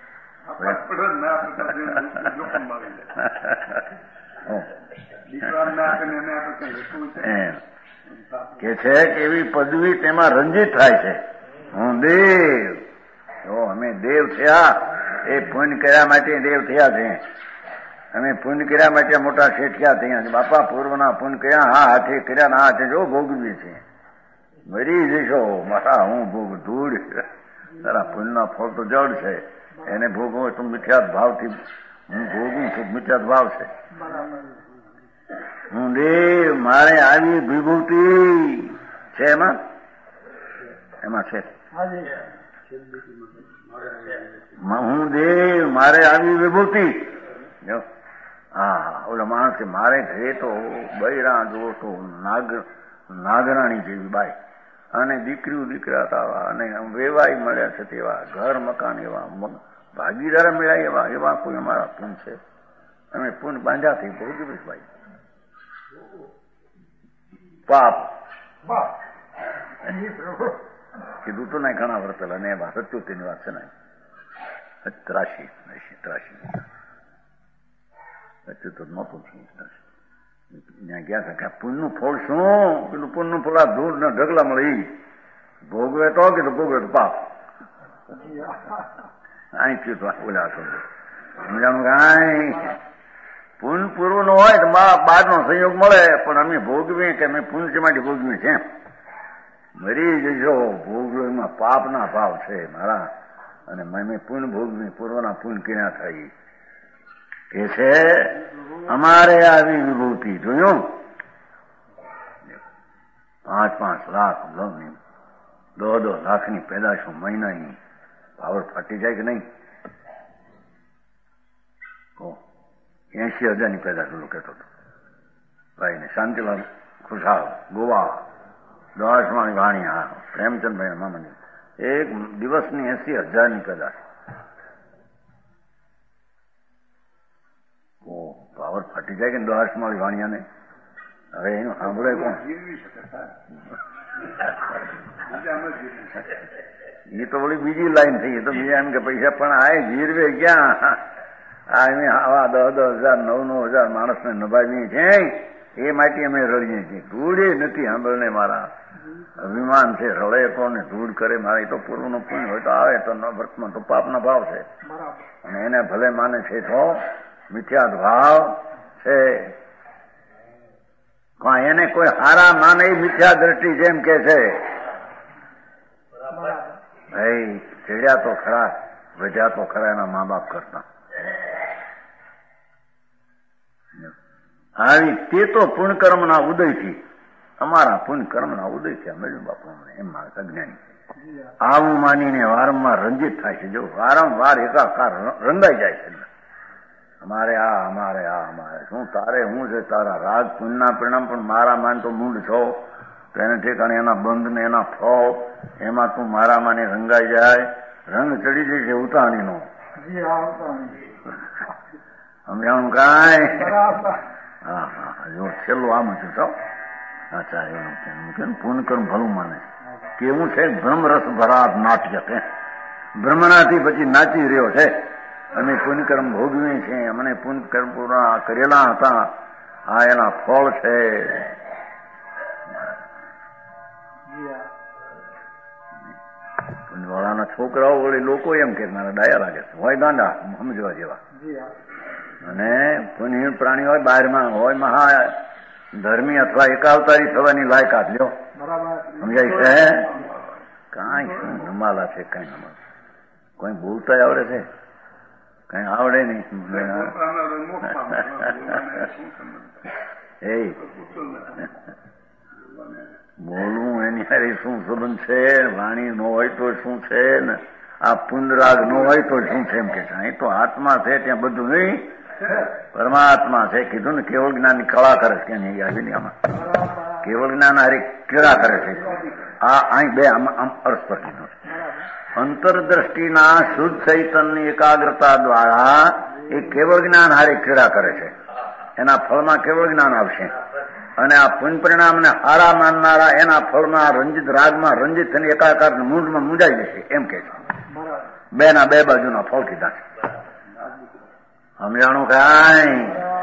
કે છે કે એવી પદવી તેમાં રંજીત થાય છે હું દેવ જો અમે દેવ થયા એ પુણ્ય કર્યા માટે દેવ થયા છે અમે પુણ્ય કર્યા માટે મોટા શેઠિયા થયા છે બાપા પૂર્વના પુણ્ય કર્યા હા હાથે કર્યા ના હાથે જો ભોગવીએ છીએ મરી જશો મારા હું ભોગ ધૂળ તારા પુણ્યના ફળ તો જડ છે એને ભોગવો તો મિથ્યાત ભાવથી હું ભોગવું છું મિથ્યાત ભાવ છે હું દેવ મારે આવી વિભૂતિ છે એમાં એમાં છે હું દેવ મારે આવી વિભૂતિ હા ઓલા માણસ કે મારે ઘરે તો બૈરા જો તો નાગ નાગરાણી જેવી બાઈ અને દીકરીઓ દીકરા તાવા અને વેવાઈ મળ્યા છે તેવા ઘર મકાન એવા ભાગીદાર મળ્યા એવા એવા કોઈ અમારા પૂન છે અમે પૂન બાંધ્યા થઈ બહુ દિવસ ભાઈ પાપ કીધું તો નહીં ઘણા વર્ષ પહેલા ને એવા સત્યોતેરની વાત છે ને ત્રાસી ત્રાસી સત્યોતર નહોતું ત્યાં ગયા હતા કે પુણ્યનું ફળ શું પેલું પુણ્યનું ફળ આ ધૂળ ના ઢગલા મળે ભોગવે તો કે ભોગવે તો પાપ અહીં થયું તો ઓલા સમજાણું કાંઈ પુણ્ય પૂર્વ નો હોય તો બાર નો સંયોગ મળે પણ અમે ભોગવીએ કે અમે પુણ્ય માટે ભોગવીએ છીએ મરી જશો ભોગવો એમાં પાપ ના ભાવ છે મારા અને મેં પુણ્ય ભોગવી પૂર્વના પુણ્ય ક્યાં થઈ કે છે અમારે આવી વિભૂતિ જોયું પાંચ પાંચ લાખ દો દો લાખની પેદાશો મહિનાની પાવર ફાટી જાય કે નહીં એસી હજારની પેદાશ ઓલો કહેતો હતો ભાઈ ને શાંતિલાલ ખુશાલ ગોવા દસ માણી વાણી હા પ્રેમચંદભાઈ મામાની એક દિવસની એસી હજારની પેદાશ પાવર ફાટી જાય કે દસ માળી વાણિયાને હવે એનું સાંભળે કોણ એ તો વળી બીજી લાઈન થઈ તો બીજા એમ કે પૈસા પણ આ જીરવે ક્યાં આ એમ આવા દસ દસ હજાર નવ નવ હજાર માણસને નભાવીએ છે એ માટે અમે રડીએ છીએ ધૂળે નથી સાંભળને મારા અભિમાન છે રડે કોને ધૂળ કરે મારે તો પૂર્વનું પુણ્ય હોય તો આવે તો ન વર્તમાં તો પાપના ભાવ છે અને એને ભલે માને છે તો મિથ્યાત ભાવ છે એને કોઈ હારા માને મિથ્યા દ્રષ્ટિ જેમ કે છે ભાઈ ચડ્યા તો ખરા વધ્યા તો ખરા એના મા બાપ કરતા આવી તે તો પુણ્યકર્મના ઉદયથી અમારા પુણ્યકર્મના ઉદયથી મળ્યું બાપુ એમ મારે અજ્ઞાની આવું માનીને વારંવાર રંજિત થાય છે જો વારંવાર એકાકાર રંગાઈ જાય છે અમારે આ અમારે આ અમારે શું તારે શું છે તારા રાગ પુણ્યના પરિણામ પણ મારા માન તો મૂળ છો તો એને ઠેકાણે એના બંધ ને એના ફળ એમાં તું મારા માને રંગાઈ જાય રંગ ચડી જાય છે ઉતાણીનો સમજાણું કાંઈ હા હા જો છેલ્લું આમ હતું સૌ અચ્છા એવું કેમ પૂર્ણ કર્મ ભલું માને કેવું છે બ્રહ્મરસ ભરાત નાટ્ય છે બ્રહ્મણાથી પછી નાચી રહ્યો છે અમે પુણ્યકર્મ ભોગવીએ છીએ અમને પુણ્યકર્મ પૂરા કરેલા હતા આ એના ફળ છે પુણ્યવાળાના છોકરાઓ વળી લોકો એમ કે મારા ડાયા લાગે છે હોય ગાંડા સમજવા જેવા અને પુણ્ય પ્રાણી હોય બહારમાં હોય મહા ધર્મી અથવા એકાવતારી થવાની લાયકાત લ્યો સમજાય છે કાંઈ શું નમાલા છે કઈ નમાલા કોઈ બોલતા આવડે છે કઈ આવડે નહીં એ બોલવું એની હારે શું સંબંધ છે વાણી ન હોય તો શું છે ને આ પુનરાગ ન હોય તો શું છે એમ કે અહીં તો આત્મા છે ત્યાં બધું નહીં પરમાત્મા છે કીધું ને કેવળ જ્ઞાન ની કળા કરે છે નહીં આ દુનિયામાં કેવળ જ્ઞાન હારે કેળા કરે છે આ અહીં બે આમ અર્થ પર કીધું અંતરદ્રષ્ટિના શુદ્ધ ચૈતનની એકાગ્રતા દ્વારા એ કેવળ જ્ઞાન હારે ક્રીડા કરે છે એના ફળમાં કેવળ જ્ઞાન આવશે અને આ પુણ્ય પરિણામને હારા માનનારા એના ફળમાં રંજિત રાગમાં રંજિત થઈને એકાકાર મૂંઢમાં મૂંઝાઈ જશે એમ કે છે બે ના બે બાજુના ફળ કીધા છે સમજાણું કાંઈ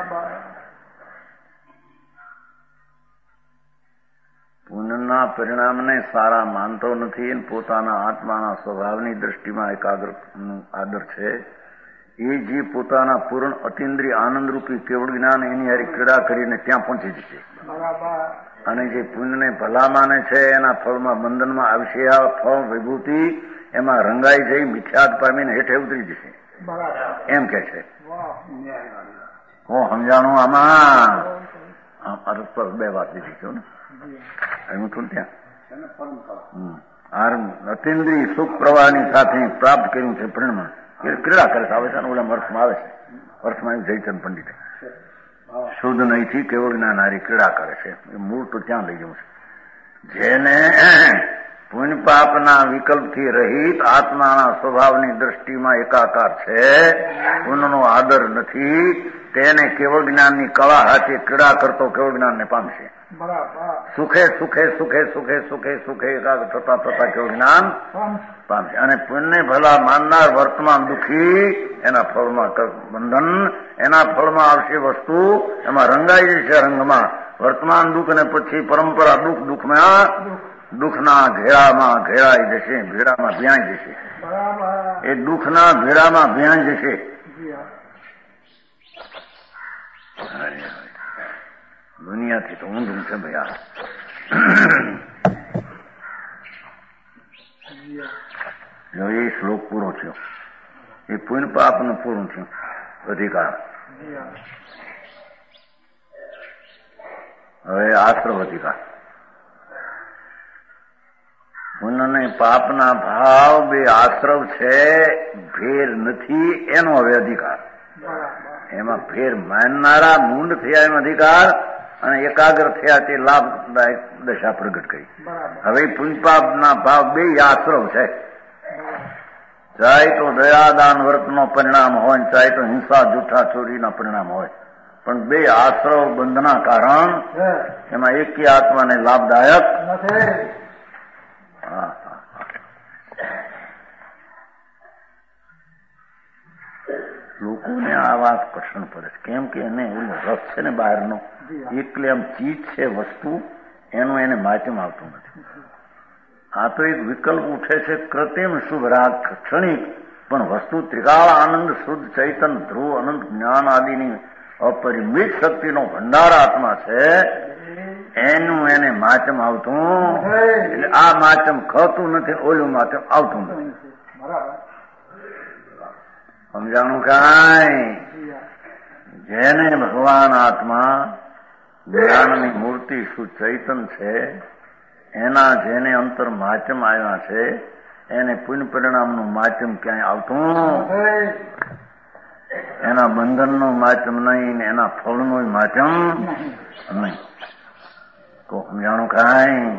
પુણ્યના પરિણામને સારા માનતો નથી પોતાના આત્માના સ્વભાવની દ્રષ્ટિમાં એકાગ્ર આદર છે એ જે પોતાના પૂર્ણ અતિન્દ્રિય આનંદરૂપી કેવળ જ્ઞાન એની હારી ક્રીડા કરીને ત્યાં પહોંચી જશે અને જે પુણ્યને ભલા માને છે એના ફળમાં બંધનમાં આવશે આ ફળ વિભૂતિ એમાં રંગાઈ જઈ મિથ્યાત પામીને હેઠે ઉતરી જશે એમ કે છે હું સમજાણું આમાં અરસ પર બે વાત લીધી છું ને હું છું ત્યાં અતિન્દ્રિય સુખ પ્રવાહની સાથે પ્રાપ્ત કર્યું છે પરિણામ એ ક્રીડા કરે છે આવે છે ઓલા વર્ષમાં આવે છે વર્ષમાં જયચંદ પંડિત શુદ્ધ નહીંથી કેવળ જ્ઞાન હારી ક્રીડા કરે છે એ મૂળ તો ત્યાં લઈ જવું છે જેને પુણ્ય પાપના વિકલ્પથી રહિત આત્માના સ્વભાવની દ્રષ્ટિમાં એકાકાર છે પુણ્યનો આદર નથી તેને કેવળ જ્ઞાનની કળા હાથે ક્રીડા કરતો કેવળ જ્ઞાનને પામશે સુખે સુખે સુખે સુખે સુખે સુખે એકાગ્ર થતા થતા કેવળ જ્ઞાન પામશે અને પુણ્ય ભલા માનનાર વર્તમાન દુઃખી એના ફળમાં બંધન એના ફળમાં આવશે વસ્તુ એમાં રંગાઈ જશે રંગમાં વર્તમાન દુઃખ અને પછી પરંપરા દુઃખ દુઃખમાં દુઃખના ઘેરામાં ઘેરાઈ જશે ભેડામાં ભ્યાઈ જશે એ દુઃખના ભેડામાં ભ્યાઈ જશે દુનિયાથી તો ઊંધું છે ભાઈ જો એ શ્લોક પૂરો થયો એ પુણ્ય પાપનું પૂરું થયું અધિકાર હવે આશ્રવ અધિકાર પુણ્ય ને પાપના ભાવ બે આશ્રવ છે ભેર નથી એનો હવે અધિકાર એમાં ફેર માનનારા મૂંડ થયા એનો અધિકાર અને એકાગ્ર થયા તે લાભદાયક દશા પ્રગટ કરી હવે પુણ્યપાપના ભાવ બે આશ્રવ છે ચાહે તો દયાદાન વ્રતનો પરિણામ હોય ચાહે તો હિંસા જૂઠા ચોરીના પરિણામ હોય પણ બે આશ્રવ બંધના કારણ એમાં એકી આત્માને લાભદાયક હા લોકોને આ વાત કઠણ પડે છે કેમ કે એને એનો રસ છે ને બહારનો એટલે આમ ચીજ છે વસ્તુ એનું એને માધ્યમ આવતું નથી આ તો એક વિકલ્પ ઉઠે છે કૃત્રિમ શુભ રાગ ક્ષણિક પણ વસ્તુ ત્રિકાળ આનંદ શુદ્ધ ચૈતન ધ્રુવ અનંત જ્ઞાન આદિની અપરિમિત શક્તિનો ભંડાર આત્મા છે એનું એને માધ્યમ આવતું એટલે આ માધ્યમ ખતું નથી ઓલું માધ્યમ આવતું નથી સમજાણું કાંઈ જેને ભગવાન આત્મા જ્ઞાનની મૂર્તિ શું ચૈતન છે એના જેને અંતર માધ્યમ આવ્યા છે એને પુણ્ય પરિણામનું માધ્યમ ક્યાંય આવતું એના બંધનનું માધ્યમ નહીં ને એના ફળનું માધ્યમ નહીં. તો સમજાણું કાંઈ?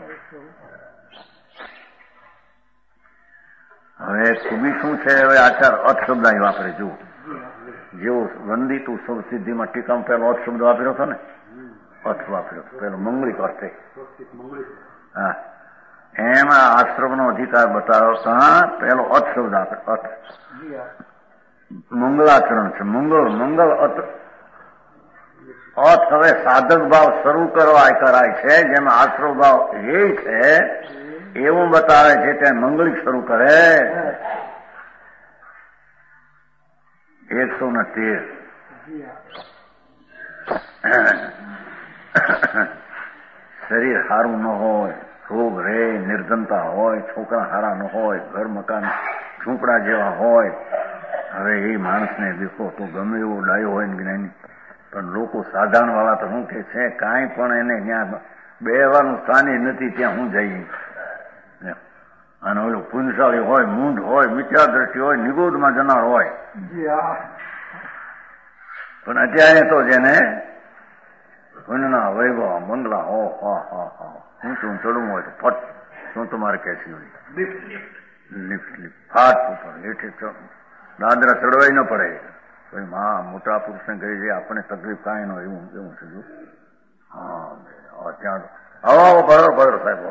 હવે ખૂબી શું છે? હવે આચાર અર્થ શબ્દ અહીં વાપરે. જુઓ, જેવો વંદિતું સૌ સિદ્ધિમાં ટીકામાં પેલો અર્થ શબ્દ વાપર્યો હતો ને, અર્થ વાપર્યો હતો પેલો મંગલિક અર્થે. હા, એમાં આશ્રમનો અધિકાર બતાવતા પેલો અર્થ શબ્દ આપે. અર્થ મંગલાચરણ છે. મંગળ મંગલ અર્થ અર્થ હવે સાધક ભાવ શરૂ કરવા કરાય છે. જેમાં આશ્રમ ભાવ એ છે એવું બતાવે છે ત્યાં મંગલિક શરૂ કરે. એકસો ને તેર શરીર સારું ન હોય, રોગ રે, નિર્ધનતા હોય, છોકરા સારા ન હોય, ઘર મકાન ઝૂંપડા જેવા હોય. હવે એ માણસને દેખો તો ગમે એવો ડાયો હોય ને જ્ઞાની, પણ લોકો સાધારણ વાળા તો શું કે છે, કાંઈ પણ એને ત્યાં બેવાનું સ્થાને નથી, ત્યાં હું જઈએ. અને ઓલું પુંસાળી હોય, મૂંઢ હોય, મિથ્યા દ્રષ્ટિ હોય, નિગોદમાં જનાર હોય. પણ અત્યારે તો જેને પુણ્યના વૈભવ બંગલા હો હા હા હા હું તું ચડવું હોય તો ફટ શું તમારે કેસી હોય લિફ્ટ લિફ્ટ ફાટ ઉપર હેઠે દાદરા ચડવાય ન પડે. કોઈ માં મોટા પુરુષને કહી જાય આપણે તકલીફ કાંઈ ન એવું એવું છે. હા ત્યાં આવો બરોબર બરોબર સાહેબ.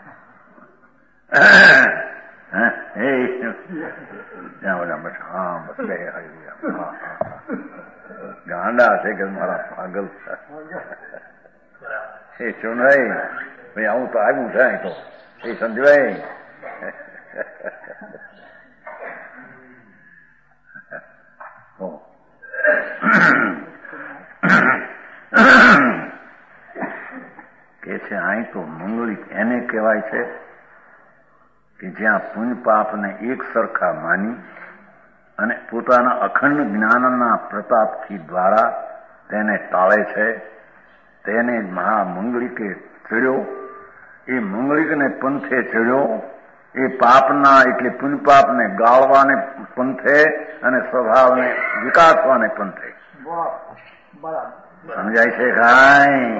ત્યાં બધા બસ હા બસ બે હા ગાંડા છે કે મારા પાગલ એ ચોનાઈ ભાઈ આવું તો આવ્યું છે તો એ સમજવાય. કે છે અહીં તો મંગલિક એને કહેવાય છે કે જ્યાં પુણ્ય પાપને એક સરખા માની અને પોતાના અખંડ જ્ઞાનના પ્રતાપથી દ્વારા તેને ટાળે છે. તેને મહામંગલિકે ચડ્યો. એ મંગલિકને પંથે ચડ્યો. એ પાપના એટલે પુણ્ય પાપને ગાળવાને પંથે અને સ્વભાવને વિકાસવાને પંથે. સમજાય છે કાંઈ?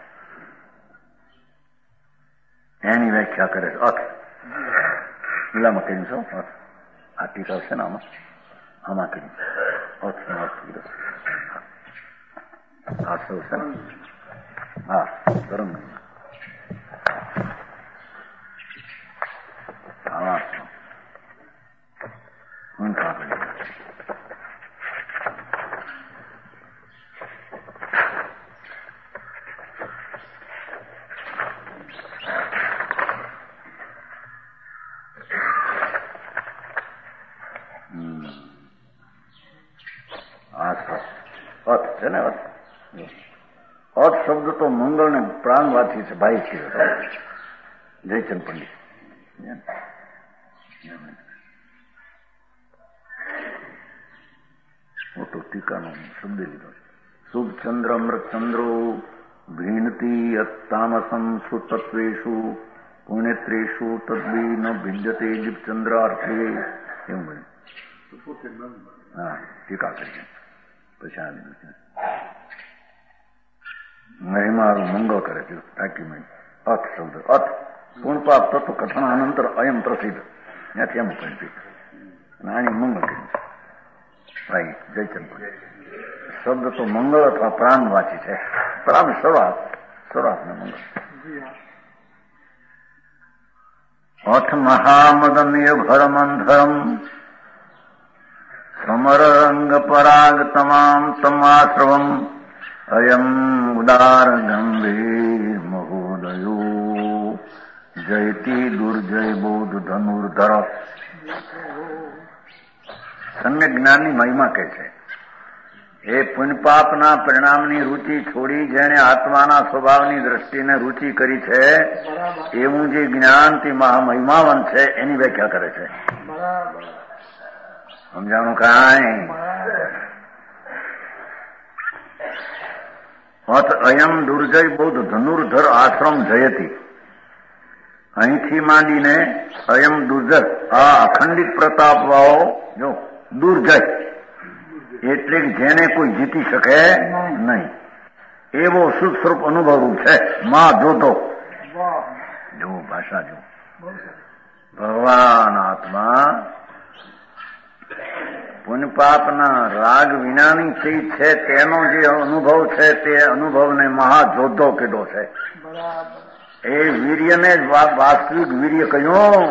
એની વ્યાખ્યા કરે છે અર્થ. પેલામાં કહ્યું છો અર્થ આ ટીકા છે ને આમાં આમાં કહ્યું અર્થ અર્થ આ સૌ છે ને હા ધર્મ હા હું કાપી અર્થ છે ને અર્થ અર્થ શબ્દ તો મંગળ ને પ્રાણવાથી છે. ભાઈ છે જયચંદ પંડિત મોટો ટીકાનો શબ્દ લીધો છે. શુભ ચંદ્ર અમૃત ચંદ્રો ભીણતી અતામસમ સુતત્વેશુ પુણ્યત્રેશુ તદ્વી ન ભિદ્યતે દીપચંદ્ર અર્થે એવું બન્યું. હા ટીકા કરી પછી આ લીધું છે. મહિમારું મંગળ કરે છે ટાંકીમાં અર્થ શબ્દ અર્થ પૂર્ણપાપ તત્વ કથન અનંતર અયમ પ્રસિદ્ધ ત્યાંથી એમ કહ્યું અને આની મંગળ કહ્યું ભાઈ જયચંદ શબ્દ તો મંગળ અથવા પ્રાણવાચી છે. પ્રાણ શરૂઆત શરૂઆત ને મંગળ. અથ મહામદનીય ભરમંધરમ સમરંગ પરાગ તમામ તમાશ્રવમ અયમ ઉદાર ગંભીર મહોદયો જયતી દુર્જય બૌદ્ધ ધનુર્ધર. સમ્યક જ્ઞાનની મહિમા કે છે એ પુણ્યપાપના પરિણામની રુચિ છોડી જેણે આત્માના સ્વભાવની દ્રષ્ટિને રુચિ કરી છે એવું જે જ્ઞાન તે મહામહિમાવન છે એની વ્યાખ્યા કરે છે. સમજાણું કાંઈ? અથ અયમ દુર્જય બૌદ્ધ ધનુર્ધર આશ્રમ જયતી. અહીંથી માંડીને અયમ દુર્જય આ અખંડિત પ્રતાપ વાળો જો દુર્જય એટલે જેને કોઈ જીતી શકે નહીં એવો શુદ્ધ સ્વરૂપ અનુભવવું છે. માં જોતો જો ભાષા જો ભગવાન આત્મા પુણ્ય પાપના રાગ વિનાની ચીજ છે તેનો જે અનુભવ છે તે અનુભવને મહાજોધો કીધો છે. એ વીર્યને જ વાસ્તવિક વીર્ય કહ્યું.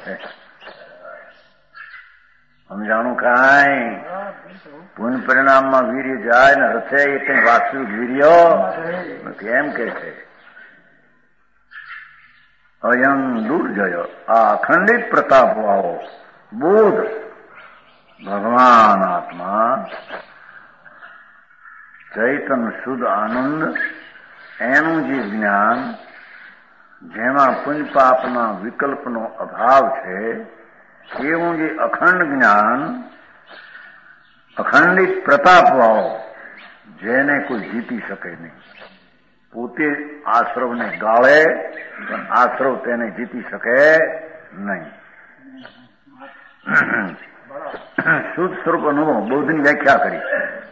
સમજાણું કાંઈ પુણ્ય પરિણામમાં વીર્ય જાય ને રચે એ કઈ વાસ્તવિક વીર્ય કેમ કે છે. અયમ દુર્જય આ અખંડિત પ્રતાપ વાળો બોધ ભગવાન આત્મા ચૈતન શુદ્ધ આનંદ એનું જે જ્ઞાન જેમાં પુણ્ય પાપના વિકલ્પનો અભાવ છે એવું જે અખંડ જ્ઞાન અખંડિત પ્રતાપ વાળો જેને કોઈ જીતી શકે નહીં. પોતે આશ્રવને ગાળે પણ આશ્રવ તેને જીતી શકે નહીં. શુદ્ધ સ્વરૂપ અનુભવ બૌદ્ધની વ્યાખ્યા કરી.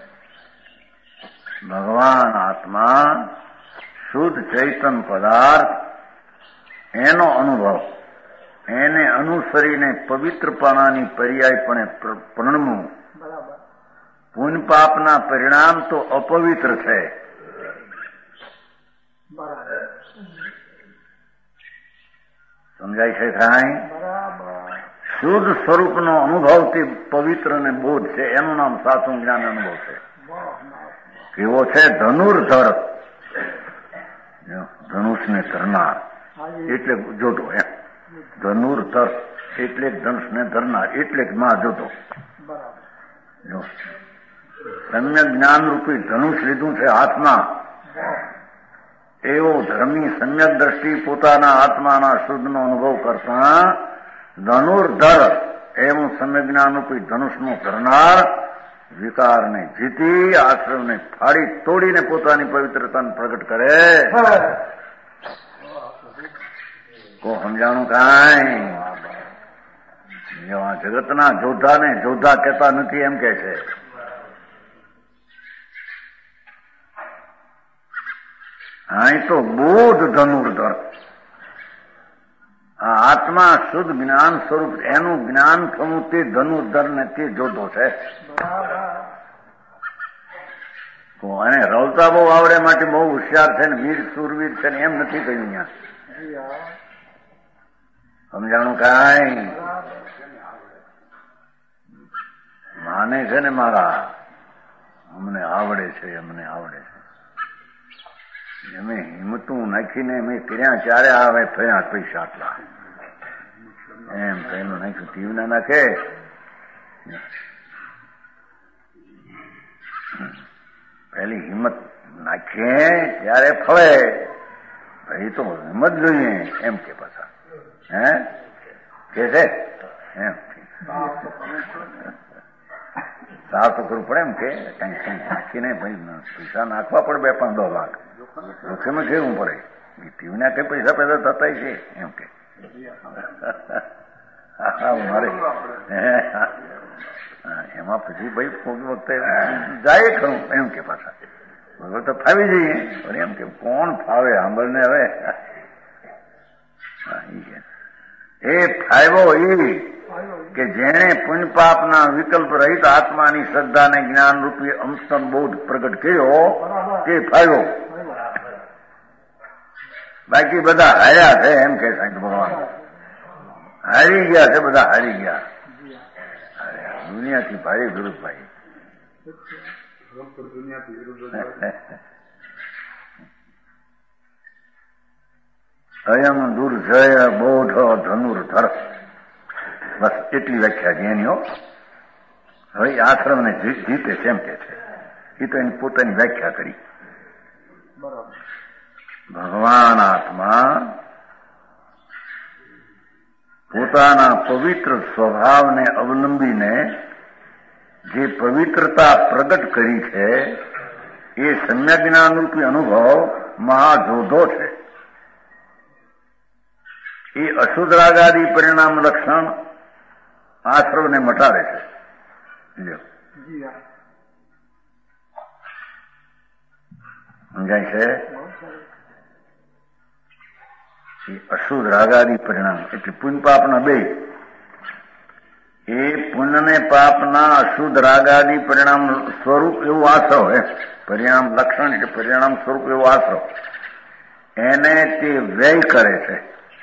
ભગવાન આત્મા શુદ્ધ ચૈતન પદાર્થ એનો અનુભવ એને અનુસરીને પવિત્રપણાની પર્યાયપણે પ્રણમવું. પુણ્ય પાપના પરિણામ તો અપવિત્ર છે. સમજાય છે કાંઈ? શુદ્ધ સ્વરૂપનો અનુભવ તે પવિત્ર ને બોધ છે. એનું નામ સાચું જ્ઞાન અનુભવ છે. કેવો છે? ધનુર્ધર ધનુષને ધરનાર એટલે જોતો એમ. ધનુર્ધર એટલે ધનુષને ધરનાર એટલે માં જોતો. સમ્યક જ્ઞાન રૂપી ધનુષ લીધું છે હાથમાં. એવો ધર્મી સમ્યક દ્રષ્ટિ પોતાના આત્માના શુદ્ધનો અનુભવ કરતા ધનુર્ધર એવું સમ્યક જ્ઞાન રૂપી ધનુષનું ધરનાર વિકારને જીતી આશ્રમને ફાડી તોડીને પોતાની પવિત્રતાને પ્રગટ કરે. કો સમજાણું કાંઈ? જગતના જોધાને જોધા કહેતા નથી એમ કે છે. અહીં તો બોધ ધનુર્ધર આ આત્મા શુદ્ધ જ્ઞાન સ્વરૂપ એનું જ્ઞાન થવું તે ધનુર્ધર ને તે જોધો છે. અને રવતા બહુ આવડે માટે બહુ હોશિયાર છે ને વીર સુરવીર છે ને એમ નથી કહ્યું અહીંયા. સમજાણું કાંઈ? માને છે ને મારા અમને આવડે છે અમને આવડે છે અમે હિંમતું નાખીને અમે કર્યા ચારે આવે થયા પૈસા આટલા એમ કઈનું નાખ્યું ટીવ ના નાખે. પેલી હિંમત નાખીએ ત્યારે ફળે. ભાઈ તો હિંમત જોઈએ એમ કે પાછા હે કે છે એમ સાફ તો કરવું પડે એમ કે કઈ કઈ નાખીને ભાઈ પૈસા નાખવા પડે બે પાંચ દો લાખ જોખમે કેવું પડે. પીવના કઈ પૈસા પેદા થતા છે એમ કે મારે એમાં પછી ભાઈ કોઈ વખતે જાય ખરું એમ કે પાછા કોઈ વખતે ફાવી જઈએ એમ કે કોણ ફાવે આંબળને હવે એ ફાવ્યો એ કે જેણે પુણ્ય પાપના વિકલ્પ રહિત આત્માની શ્રદ્ધાને જ્ઞાન રૂપી અંશતમ બોધ પ્રગટ કર્યો તે ફાવ્યો. બાકી બધા હાર્યા છે એમ કે સાહેબ ભગવાન હારી ગયા છે. બધા હારી ગયા દુનિયાથી ભાઈ વિરુદ્ધ ભાઈ. અયમ દુર્જય બોધ ધનુર્ધર બસ એટલી વ્યાખ્યા છે એની. હવે આશ્રમને જીતે છે એમ કે છે. એ તો એની પોતાની વ્યાખ્યા કરી. ભગવાન આત્મા પોતાના પવિત્ર સ્વભાવને અવલંબીને જે પવિત્રતા પ્રગટ કરી છે એ સમ્યક જ્ઞાનરૂપી અનુભવ મહાજોધો છે. એ અશુદ્રાગાદી પરિણામ લક્ષણ આશ્રવને મટાડે છે. સમજાય છે? અશુદ્ધ રાગાદી પરિણામ એટલે પુણ્ય પાપના બે. એ પુણ્ય ને પાપના અશુદ્ધ રાગાદી પરિણામ સ્વરૂપ એવું આશ્રવ હે. પરિણામ લક્ષણ એટલે પરિણામ સ્વરૂપ એવું આશ્રવ. એને તે વ્યય કરે છે,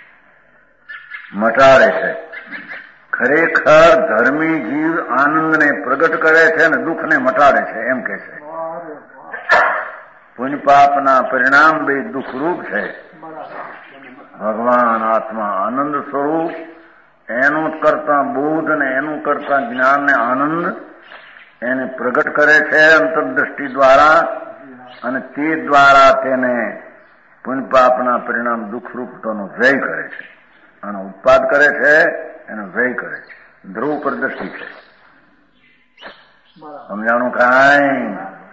મટાડે છે. ખરેખર ધર્મી જીવ આનંદને પ્રગટ કરે છે અને દુઃખને મટાડે છે એમ કે છે. પુણ્ય પાપના પરિણામ બે દુઃખરૂપ છે. ભગવાન આત્મા આનંદ સ્વરૂપ, એનું કરતા બોધ ને એનું કરતા જ્ઞાન ને આનંદ એને પ્રગટ કરે છે અંતરદ્રષ્ટિ દ્વારા, અને તે દ્વારા તેને પુણ્ય પાપના પરિણામ દુઃખરૂપતાનો વ્યય કરે છે. આનો ઉત્પાદ કરે છે, એનો વ્યય કરે છે. ધ્રુવ પર દ્રષ્ટિ છે. સમજાણું કાંઈ?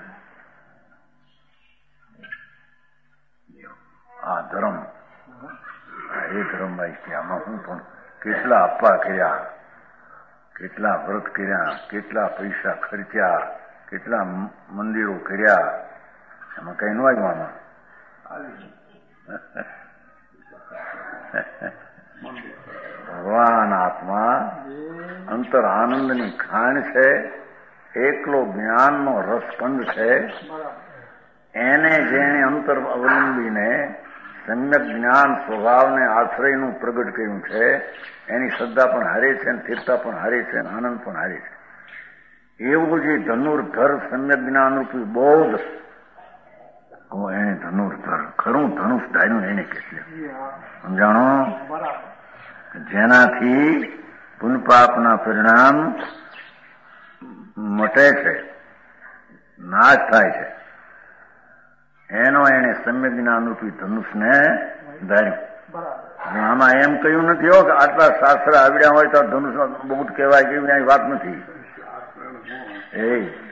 આ ધર્મ, એ ધર્મભાઈ કે આમાં હું પણ કેટલા અપ્પા કર્યા, કેટલા વ્રત કર્યા, કેટલા પૈસા ખર્ચ્યા, કેટલા મંદિરો કર્યા, એમાં કઈ ન આવ્યું આમાં. ભગવાન આત્મા અંતર આનંદની ખાણ છે, એકલો જ્ઞાનનો રસકંદ છે. એને જેણે અંતર અવલંબીને સમ્યક જ્ઞાન સ્વભાવને આશ્રયનું પ્રગટ કર્યું છે, એની શ્રદ્ધા પણ હારે છે, સ્થિરતા પણ હારે છે, આનંદ પણ હારે છે. એવું જે ધનુર્ધર સમ્યક જ્ઞાન રૂપી બોધ, એને ધનુર્ધર ખરું ધનુષ ધાર્યું એને કે છે. સમજાણો? જેનાથી પુણ્ય પાપના પરિણામ મટે છે, નાશ થાય છે, એનો એને સમ્યક જ્ઞાન રૂપી ધનુષને ધાર્યું. આમાં એમ કહ્યું નથી હો કે આટલા શાસ્ત્ર આવડ્યા હોય તો ધનુષ બહુ કહેવાય કે એવી વાત નથી. એ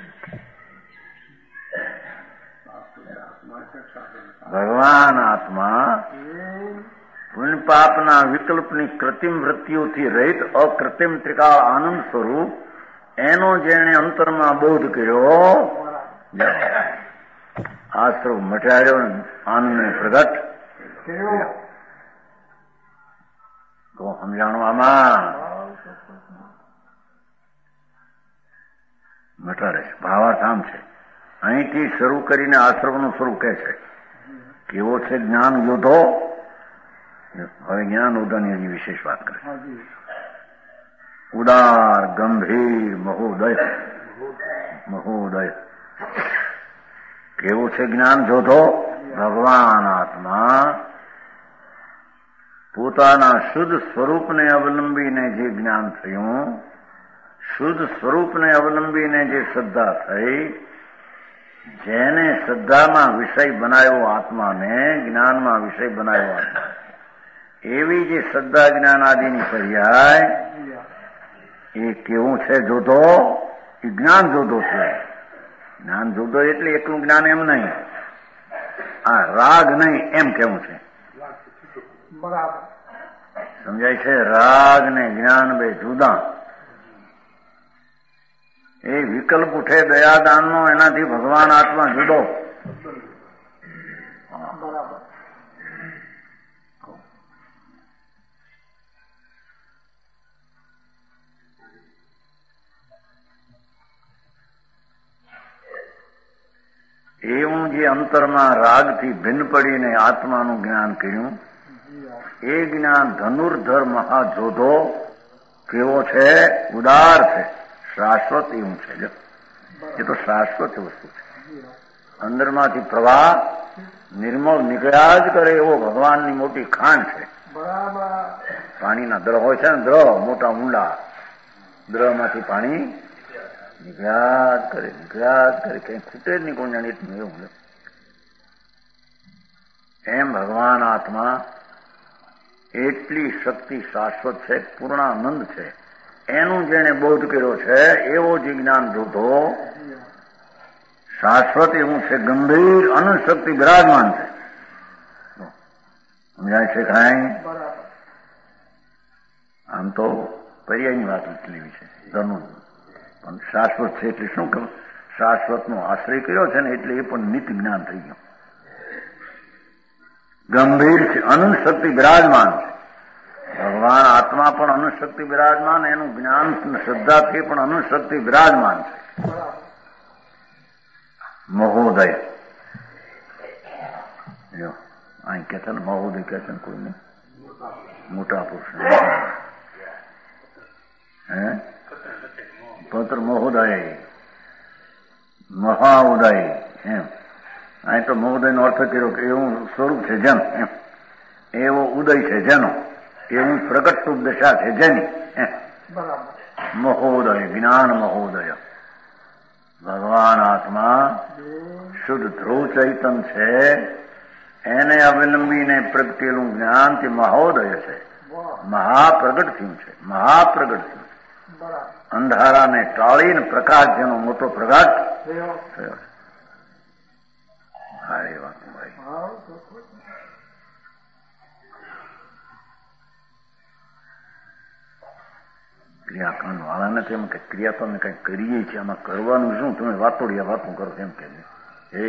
ભગવાન આત્મા પુણ્ય પાપના વિકલ્પની કૃત્રિમ વૃત્તિઓથી રહિત અકૃત્રિમ ત્રિકાળ આનંદ સ્વરૂપ એનો જેણે અંતરમાં બોધ કર્યો, આશ્રવ મટાડ્યો, આનંદને પ્રગટ તો સમજાણું આમાં મટાડે છે. ભાવાર્થ આમ છે, અહીંથી શરૂ કરીને આશ્રવનું સ્વરૂપ કહે છે. કેવો છે જ્ઞાન યોધો? હવે જ્ઞાન યોદ્ધાની હજી વિશેષ વાત કરે. ઉદાર ગંભીર મહોદય, મહોદય કેવું છે જ્ઞાન જોધો? ભગવાન આત્મા પોતાના શુદ્ધ સ્વરૂપને અવલંબીને જે જ્ઞાન થયું, શુદ્ધ સ્વરૂપને અવલંબીને જે શ્રદ્ધા થઈ, જેને શ્રદ્ધામાં વિષય બનાવ્યો આત્માને, જ્ઞાનમાં વિષય બનાવ્યો આત્મા, એવી જે શ્રદ્ધા જ્ઞાન આદિની પર્યાય એ કેવું છે જોધો? એ જ્ઞાન જોધો છે. જ્ઞાન જોધો એટલે એકલું જ્ઞાન એમ નહીં, આ રાગ નહીં એમ કેવું છે. સમજાય છે? રાગ ને જ્ઞાન બે જુદા. એ વિકલ્પ ઉઠે દયાદાનનો, એનાથી ભગવાન આત્મા જુદો. એવું જે અંતરમાં રાગથી ભિન્ન પડીને આત્માનું જ્ઞાન કર્યું, એ જ્ઞાન ધનુર્ધર મહાજોધો કેવો છે? ઉદાર છે, શાશ્વત એવું છે. એ તો શાશ્વત વસ્તુ છે. અંદરમાંથી પ્રવાહ નિર્મળ નીકળ્યા જ કરે એવો ભગવાનની મોટી ખાણ છે. પાણીના દ્રહ હોય છે ને, દ્રહ મોટા ઊંડા, દ્રહમાંથી પાણી નીકળ્યા જ કરે, નીકળ્યા જ કરે, કઈ ખૂટે જ નહીં, કોણ જાણે એટલું એવું. એમ ભગવાન આત્મા એટલી શક્તિ શાશ્વત છે, પૂર્ણાનંદ છે. એનું જેને બોધ કર્યો છે એવો જે જ્ઞાન જોધો શાશ્વત એવું છે, ગંભીર અનંત શક્તિ બિરાજમાન છે. સમજાય છે કાંઈ? આમ તો પર્યાયની વાત લેવી છે ધનુર, પણ શાશ્વત છે એટલે શું કહ્યું? શાશ્વતનો આશ્રય કર્યો છે ને એટલે એ પણ નિત્ય જ્ઞાન થઈ ગયું. ગંભીર છે, અનંત શક્તિ બિરાજમાન છે. ભગવાન આત્મા પણ અનંત શક્તિ બિરાજમાન, એનું જ્ઞાન શ્રદ્ધાથી પણ અનંત શક્તિ બિરાજમાન છે. મહોદય જો અહીં કે છે ને, મહોદય કે છે ને કોઈને મોટા પુરુષ હે પત્ર મહોદય મહાઉદય એમ. અહીં તો મહોદય નો અર્થ કર્યો કે એવું સ્વરૂપ છે જેમ, એમ એવો ઉદય છે જેનો, એવું પ્રગટ રૂપ દશા છે જેની મહોદય, જ્ઞાન મહોદય. ભગવાન આત્મા શુદ્ધ ધ્રુવ ચૈતન છે, એને અવલંબીને પ્રગટેલું જ્ઞાન તે મહોદય છે, મહાપ્રગટ થયું છે, મહાપ્રગટ થયું છે. અંધારાને ટાળીને પ્રકાશ જેનો મોટો પ્રગટ થયો છે. હારી વાત ભાઈ. ક્રિયાકાંડ વાળા નથી એમ કે ક્રિયા તો અમે કઈ કરીએ છીએ, આમાં કરવાનું શું, તમે વાતોડિયા વાતો કરો એમ કે હે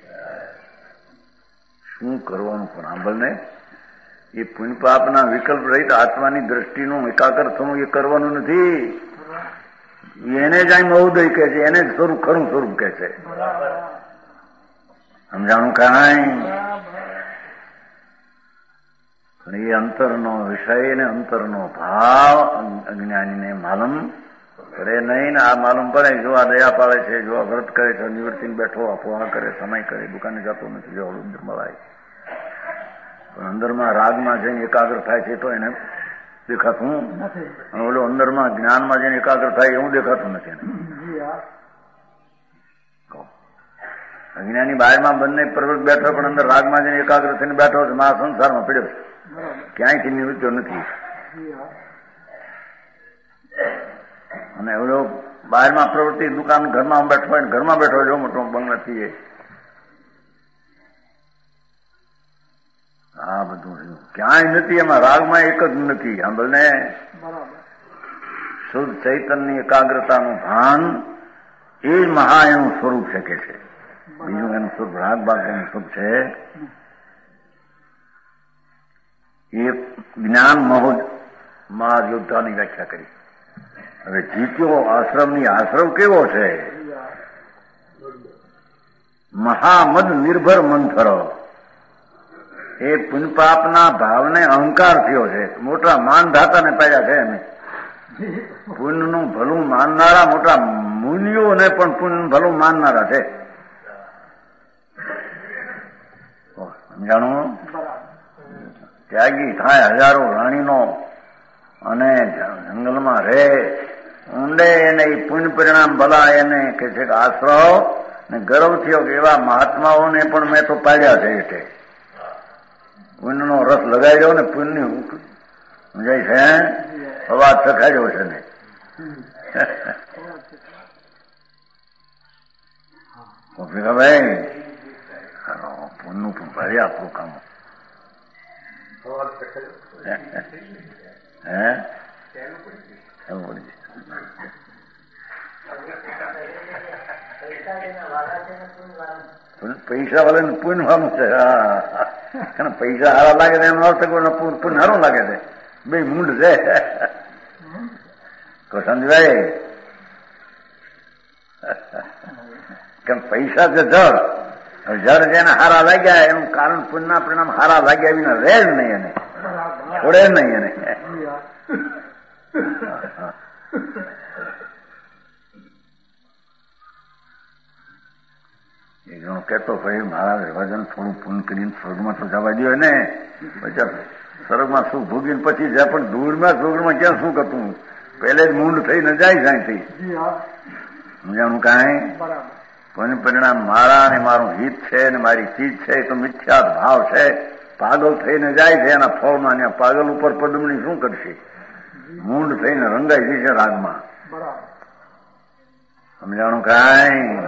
શું કરવાનું? પણ આંબળને એ પુણ્ય પાપના વિકલ્પ રહિત આત્માની દ્રષ્ટિનું એકાગ્ર થવું એ કરવાનું નથી. એને જ અહીં મહોદય કહે છે, એને જ સ્વરૂપ ખરું સ્વરૂપ કહે છે. સમજાણું કાંઈ? એ અંતરનો વિષય ને અંતરનો ભાવ અજ્ઞાનીને માલુમ પડે નહીં ને. આ માલુમ પડે જો આ દયા પાડે છે, જો આ વ્રત કરે છે, નિવૃત્તિ બેઠો અપવાહ કરે, સમય કરે, દુકાને જતો નથી, જો અંદર મળાય. પણ અંદરમાં રાગમાં જઈને એકાગ્ર થાય છે તો એને દેખાતું નથી, અને ઓલો અંદરમાં જ્ઞાનમાં જઈને એકાગ્ર થાય એવું દેખાતું નથી એને. અજ્ઞાની બહારમાં બંને પ્રવૃત્ત બેઠો, પણ અંદર રાગમાં જઈને એકાગ્ર થઈને બેઠો છે, મા સંસારમાં પીડ્યો છે, ક્યાંયથી નિવૃત્તિઓ નથી. અને એવડો બહારમાં પ્રવૃત્તિ દુકાન ઘરમાં બેઠો હોય, ઘરમાં બેઠો હોય, જો મોટો બંગલાથી આ બધું ક્યાંય નથી. એમાં રાગમાં એક જ નથી. સાંભળને, શુદ્ધ ચૈતનની એકાગ્રતાનું ભાન એ જ મહા એનું સ્વરૂપ શકે છે. બીજું એનું સ્વરૂપ રાગ બાગ એનું સ્વરૂપ છે એ જ્ઞાન મહોદ મહા યોદ્ધાની વ્યાખ્યા કરી. હવે જીત્યો આશ્રમની આશ્રમ કેવો છે? મહામદ નિર્ભર મંથર. એ પુણ્યપાપના ભાવને અહંકાર થયો છે. મોટા માનધાતાને પાડ્યા છે એમ. પુણ્યનું ભલું માનનારા મોટા મુનિઓને પણ પુણ્યનું ભલું માનનારા છે. સમજાણું? ત્યાગી થાય હજારો રાણીનો અને જંગલમાં રહે ઊંડે એને પુણ્ય પરિણામ ભલા એને કે છે કે આશ્રવ ને ગર્વ થયો કે એવા મહાત્માઓને પણ મેં તો પાડ્યા છે. એટલે પુણ્યનો રસ લગાડ્યો ને પુણ્ય સમજાય છે, અવાજ સખાડ્યો છે ને. ભાઈ પુણ્યનું પણ ભારે આપણું કામ પૈસા વાળાને પુણ્ય વાનું છે. હા, પૈસા હારા લાગે છે એનો અર્થ પુણ્ય હારું લાગે છે. બે મૂંડ છે તો સમજાય કે પૈસા છે જળ. જળ જેને હારા લાગ્યા એનું કારણ પુણ્યના પરિણામ હારા લાગ્યા વિના રહે જ નહીં, એને છોડે નહીં એને. એક જણો કેતો ભાઈ મારા વજન થોડું પૂન કરીને સ્વર્ગમાં તો જવા દો ને. પછી સ્વર્ગમાં સુખ ભોગીને પછી જાય, પણ દૂરમાં સ્વર્ગમાં ક્યાં સુખ હતું? પહેલે જ મૂંડ થઈને જાય સાંઈથી. સમજાણું કાંઈ? પુણ્ય પરિણામ મારા અને મારું હિત છે ને મારી ચીજ છે એ તો મિથ્યા ભાવ છે. પાગલ થઈને જાય છે એના ફળમાં. ને પાગલ ઉપર પદમણી શું કરશે? મૂંડ થઈને રંગાઈ જશે રાગમાં. સમજાણું કાંઈ?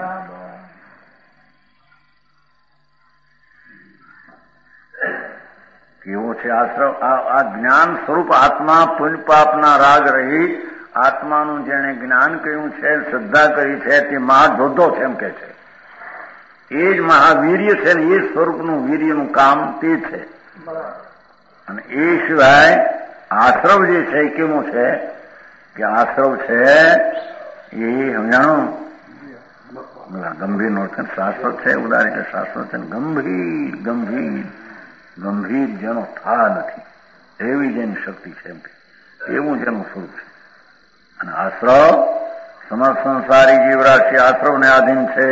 કેવો છે આશ્રમ? આ જ્ઞાન સ્વરૂપ આત્મા પુણ્ય પાપના રાગ રહિત આત્માનું જેને જ્ઞાન કહ્યું છે, શ્રદ્ધા કરી છે, તે મહાધોધો છે એમ કે છે. એ જ મહાવીર્ય છે ને એ સ્વરૂપનું વીર્યનું કામ તે છે. અને એ સિવાય આશ્રવ જે છે એ કેવું છે કે આશ્રવ છે એ સમજાણું ગંભીર નો શાસ્ત્ર છે ઉદાર એટલે શાસ્ત્ર છે ગંભીર ગંભીર ગંભીર જેનો થા નથી એવી જેની શક્તિ છે એમ એવું જેનું સ્વરૂપ છે. અને આશ્રવ સમસ્ત સંસારી જીવરાશિ આશ્રવને આધીન છે.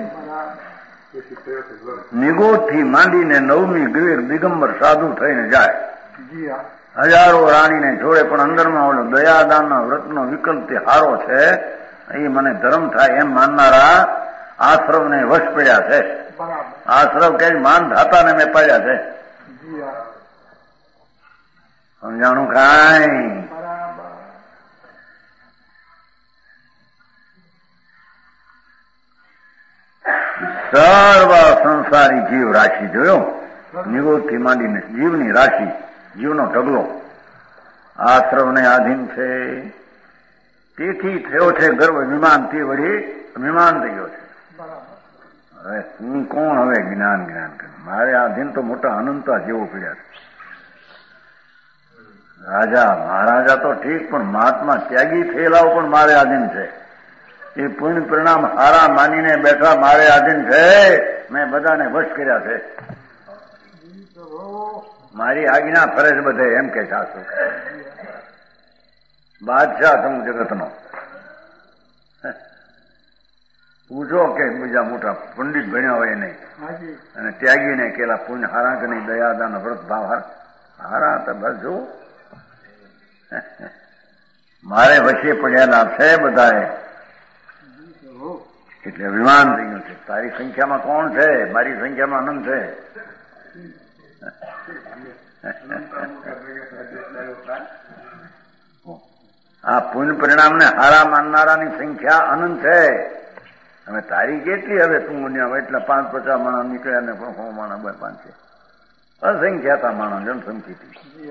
નિગોદથી માંડીને નવમી ગ્રીર દિગંબર સાધુ થઈને જાય. હજારો રાણીને જોડે પણ અંદરમાં ઓલો દયાદાનના વ્રતનો વિકલ્પ તે હારો છે એ મને ધર્મ થાય એમ માનનારા આશ્રવને વશ પડ્યા છે. આશ્રવ કે માન ધાતાને મેં પાડ્યા છે. સમજાણું કાંઈ? સર્વ સંસારી જીવ રાશિ જોયો નિગોદથી માંડીને જીવની રાશિ જીવનો ઢગલો આશ્રવને આધીન છે. તેથી થયો છે ગર્વ વિમાન તે વળી વિમાન થયો છે. હવે હું કોણ હવે જ્ઞાન જ્ઞાન કરે મારે આધીન તો મોટા અનંતા જેવો પીડ્યા છે. રાજા મહારાજા તો ઠીક પણ મહાત્મા ત્યાગી થયેલાઓ પણ મારે આધીન છે. એ પુણ્ય પરિણામ હારા માનીને બેઠા મારે આધીન છે. મેં બધાને વશ કર્યા છે. મારી આજ્ઞા ફરે છે બધે એમ કે શાસ્ત્રો બાદશાહ છું જગતનો. પૂછો કે બીજા મોટા પંડિત ભણ્યા હોય નહીં અને ત્યાગીને કેલા પુણ્ય હારા કે નહીં દયાદાન વ્રત ભાવ હારા તો બસ જો મારે વચ્ચે પડેલા છે બધાએ એટલે અભિમાન થઈ ગયું છે. તારી સંખ્યામાં કોણ છે? મારી સંખ્યામાં અનંત છે. આ પુણ્ય પરિણામને હારા માનનારાની સંખ્યા અનંત છે. હવે તારી કેટલી? હવે તું એટલા પાંચ પચાસ માણસ નીકળ્યા ને પણ હું માણસ બે પાંચ છે અસંખ્યાતા માણસ જનસંખ્યા.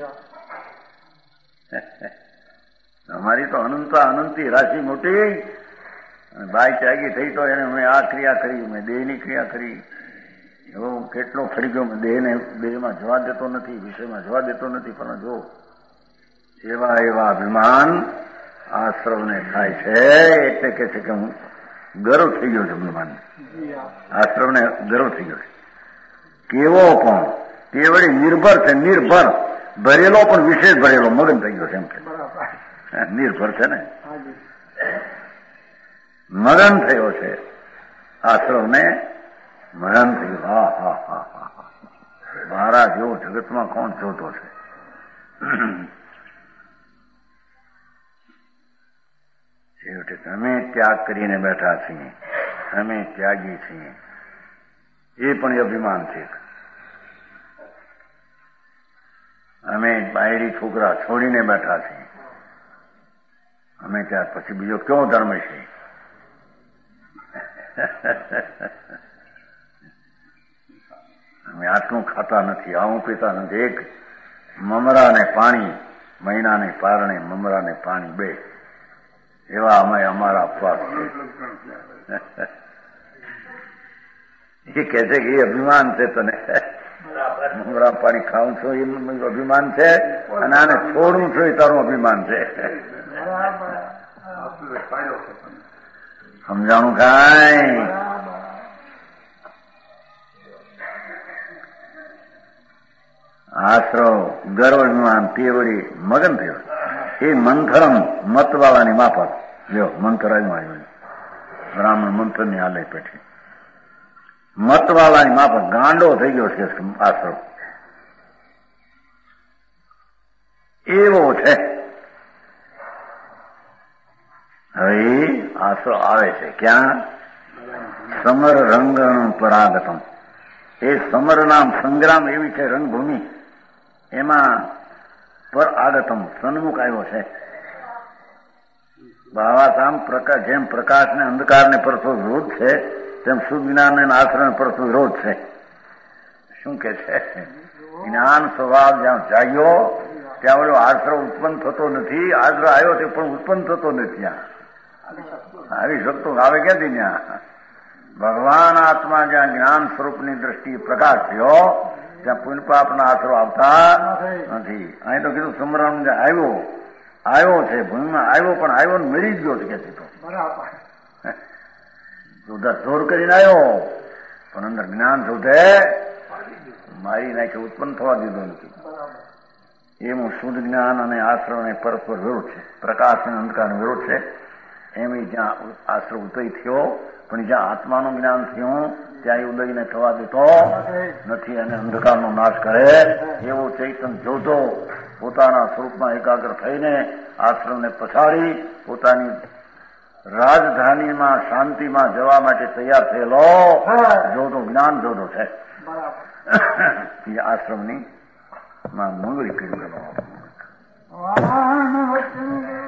અમારી તો અનંતા અનંતી રાશિ મોટી. બાઈ ત્યાગી થઈ તો એને મેં આ ક્રિયા કરી, મેં દેહની ક્રિયા કરી. એવો કેટલો ફરી ગયો મેં દેહને દેહમાં જવા દેતો નથી, વિષયમાં જવા દેતો નથી. પણ જો એવા એવા અભિમાન આશ્રવને થાય છે એટલે કે છે કે હું ગર્વ થઈ ગયો છે. અભિમાન આશ્રવને ગર્વ થઈ ગયો છે. કેવો પણ તે વળી નિર્ભર છે. નિર્ભર ભરેલો પણ વિશેષ ભરેલો મગન થઈ ગયો છે એમ કે નિર્ભર છે ને મગન થયો છે. આશ્રવને મગન થયું. હા હા હા હા હા મારા જેવો જગતમાં કોણ જોતો છે? છેવટે અમે ત્યાગ કરીને બેઠા છીએ, અમે ત્યાગી છીએ. એ પણ અભિમાન છે. અમે બાયડી છોકરા છોડીને બેઠા છીએ. અમે ત્યાર પછી બીજો કયો ધર્મ છે? અમે આટલું ખાતા નથી, આવું પીતા નથી. એક મમરા ને પાણી, મહિનાને પારણે મમરા ને પાણી બે એવા અમે અમારા અપવાસ છે. એ કે છે કે એ અભિમાન છે તને મમરા પાણી ખાવું છું એ અભિમાન છે અને આને છોડવું છું એ તારું અભિમાન છે. સમજાણું કાંઈ? આશ્રવ ગર્વ અભિમાન તે વળી મગન થયો. એ મંથરમ મતવાળાની માફક લ્યો મંત્ર આવ્યું બ્રાહ્મણ મંત્ર ની હાલે પેઠી મતવાળાની માફક ગાંડો થઈ ગયો છે આશ્રવ. એવો છે. હવે આશ્રવ આવે છે ક્યાં? સમર રંગણ પરાગતમ. એ સમર નામ સંગ્રામ એવી છે રંગભૂમિ, એમાં પર આગતમ સન્મુખ આવ્યો છે. ભાવાસામ પ્રકાશ, જેમ પ્રકાશ ને અંધકાર ને પરસ્પર વિરોધ છે તેમ સુજ્ઞાન ને આશ્રમ પરસ્પર વિરોધ છે. શું કે છે? જ્ઞાન સ્વભાવ જ્યાં જાગ્યો ત્યાં ઓલો આશ્રવ ઉત્પન્ન થતો નથી. આશ્રવ આવ્યો તે પણ ઉત્પન્ન થતો નથી. ત્યાં આવી શકતો આવે ક્યાંથી? ત્યાં ભગવાન આત્મા જ્યાં જ્ઞાન સ્વરૂપની દ્રષ્ટિએ પ્રકાશ થયો ત્યાં પુણ્ય પાપના આશરો આવતા નથી. અહીં તો કીધું સમરણ આવ્યો આવ્યો છે ભૂમિમાં આવ્યો, પણ આવ્યો ને મરી જ ગયો છે કે તો જોધા જોર કરીને આવ્યો, પણ અંદર જ્ઞાન શોધે મારી નાખે, ઉત્પન્ન થવા દીધો નથી. એનું શુદ્ધ જ્ઞાન અને આશ્રમ અને પરસ્પર વિરોધ છે, પ્રકાશ અને અંધકારનો વિરોધ છે. એમ જ્યાં આશ્રમ ઉદય થયો, પણ જ્યાં આત્માનું જ્ઞાન થયું ત્યાં એ ઉદયને થવા દેતો નથી અને અંધકારનો નાશ કરે. એવો ચૈતન્ય જોતો પોતાના સ્વરૂપમાં એકાગ્ર થઈને આશ્રમને પછાડી પોતાની રાજધાનીમાં શાંતિમાં જવા માટે તૈયાર થયેલો જોતો જ્ઞાન જોતો છે. એ આશ્રમની માં મંગળી કર્યું.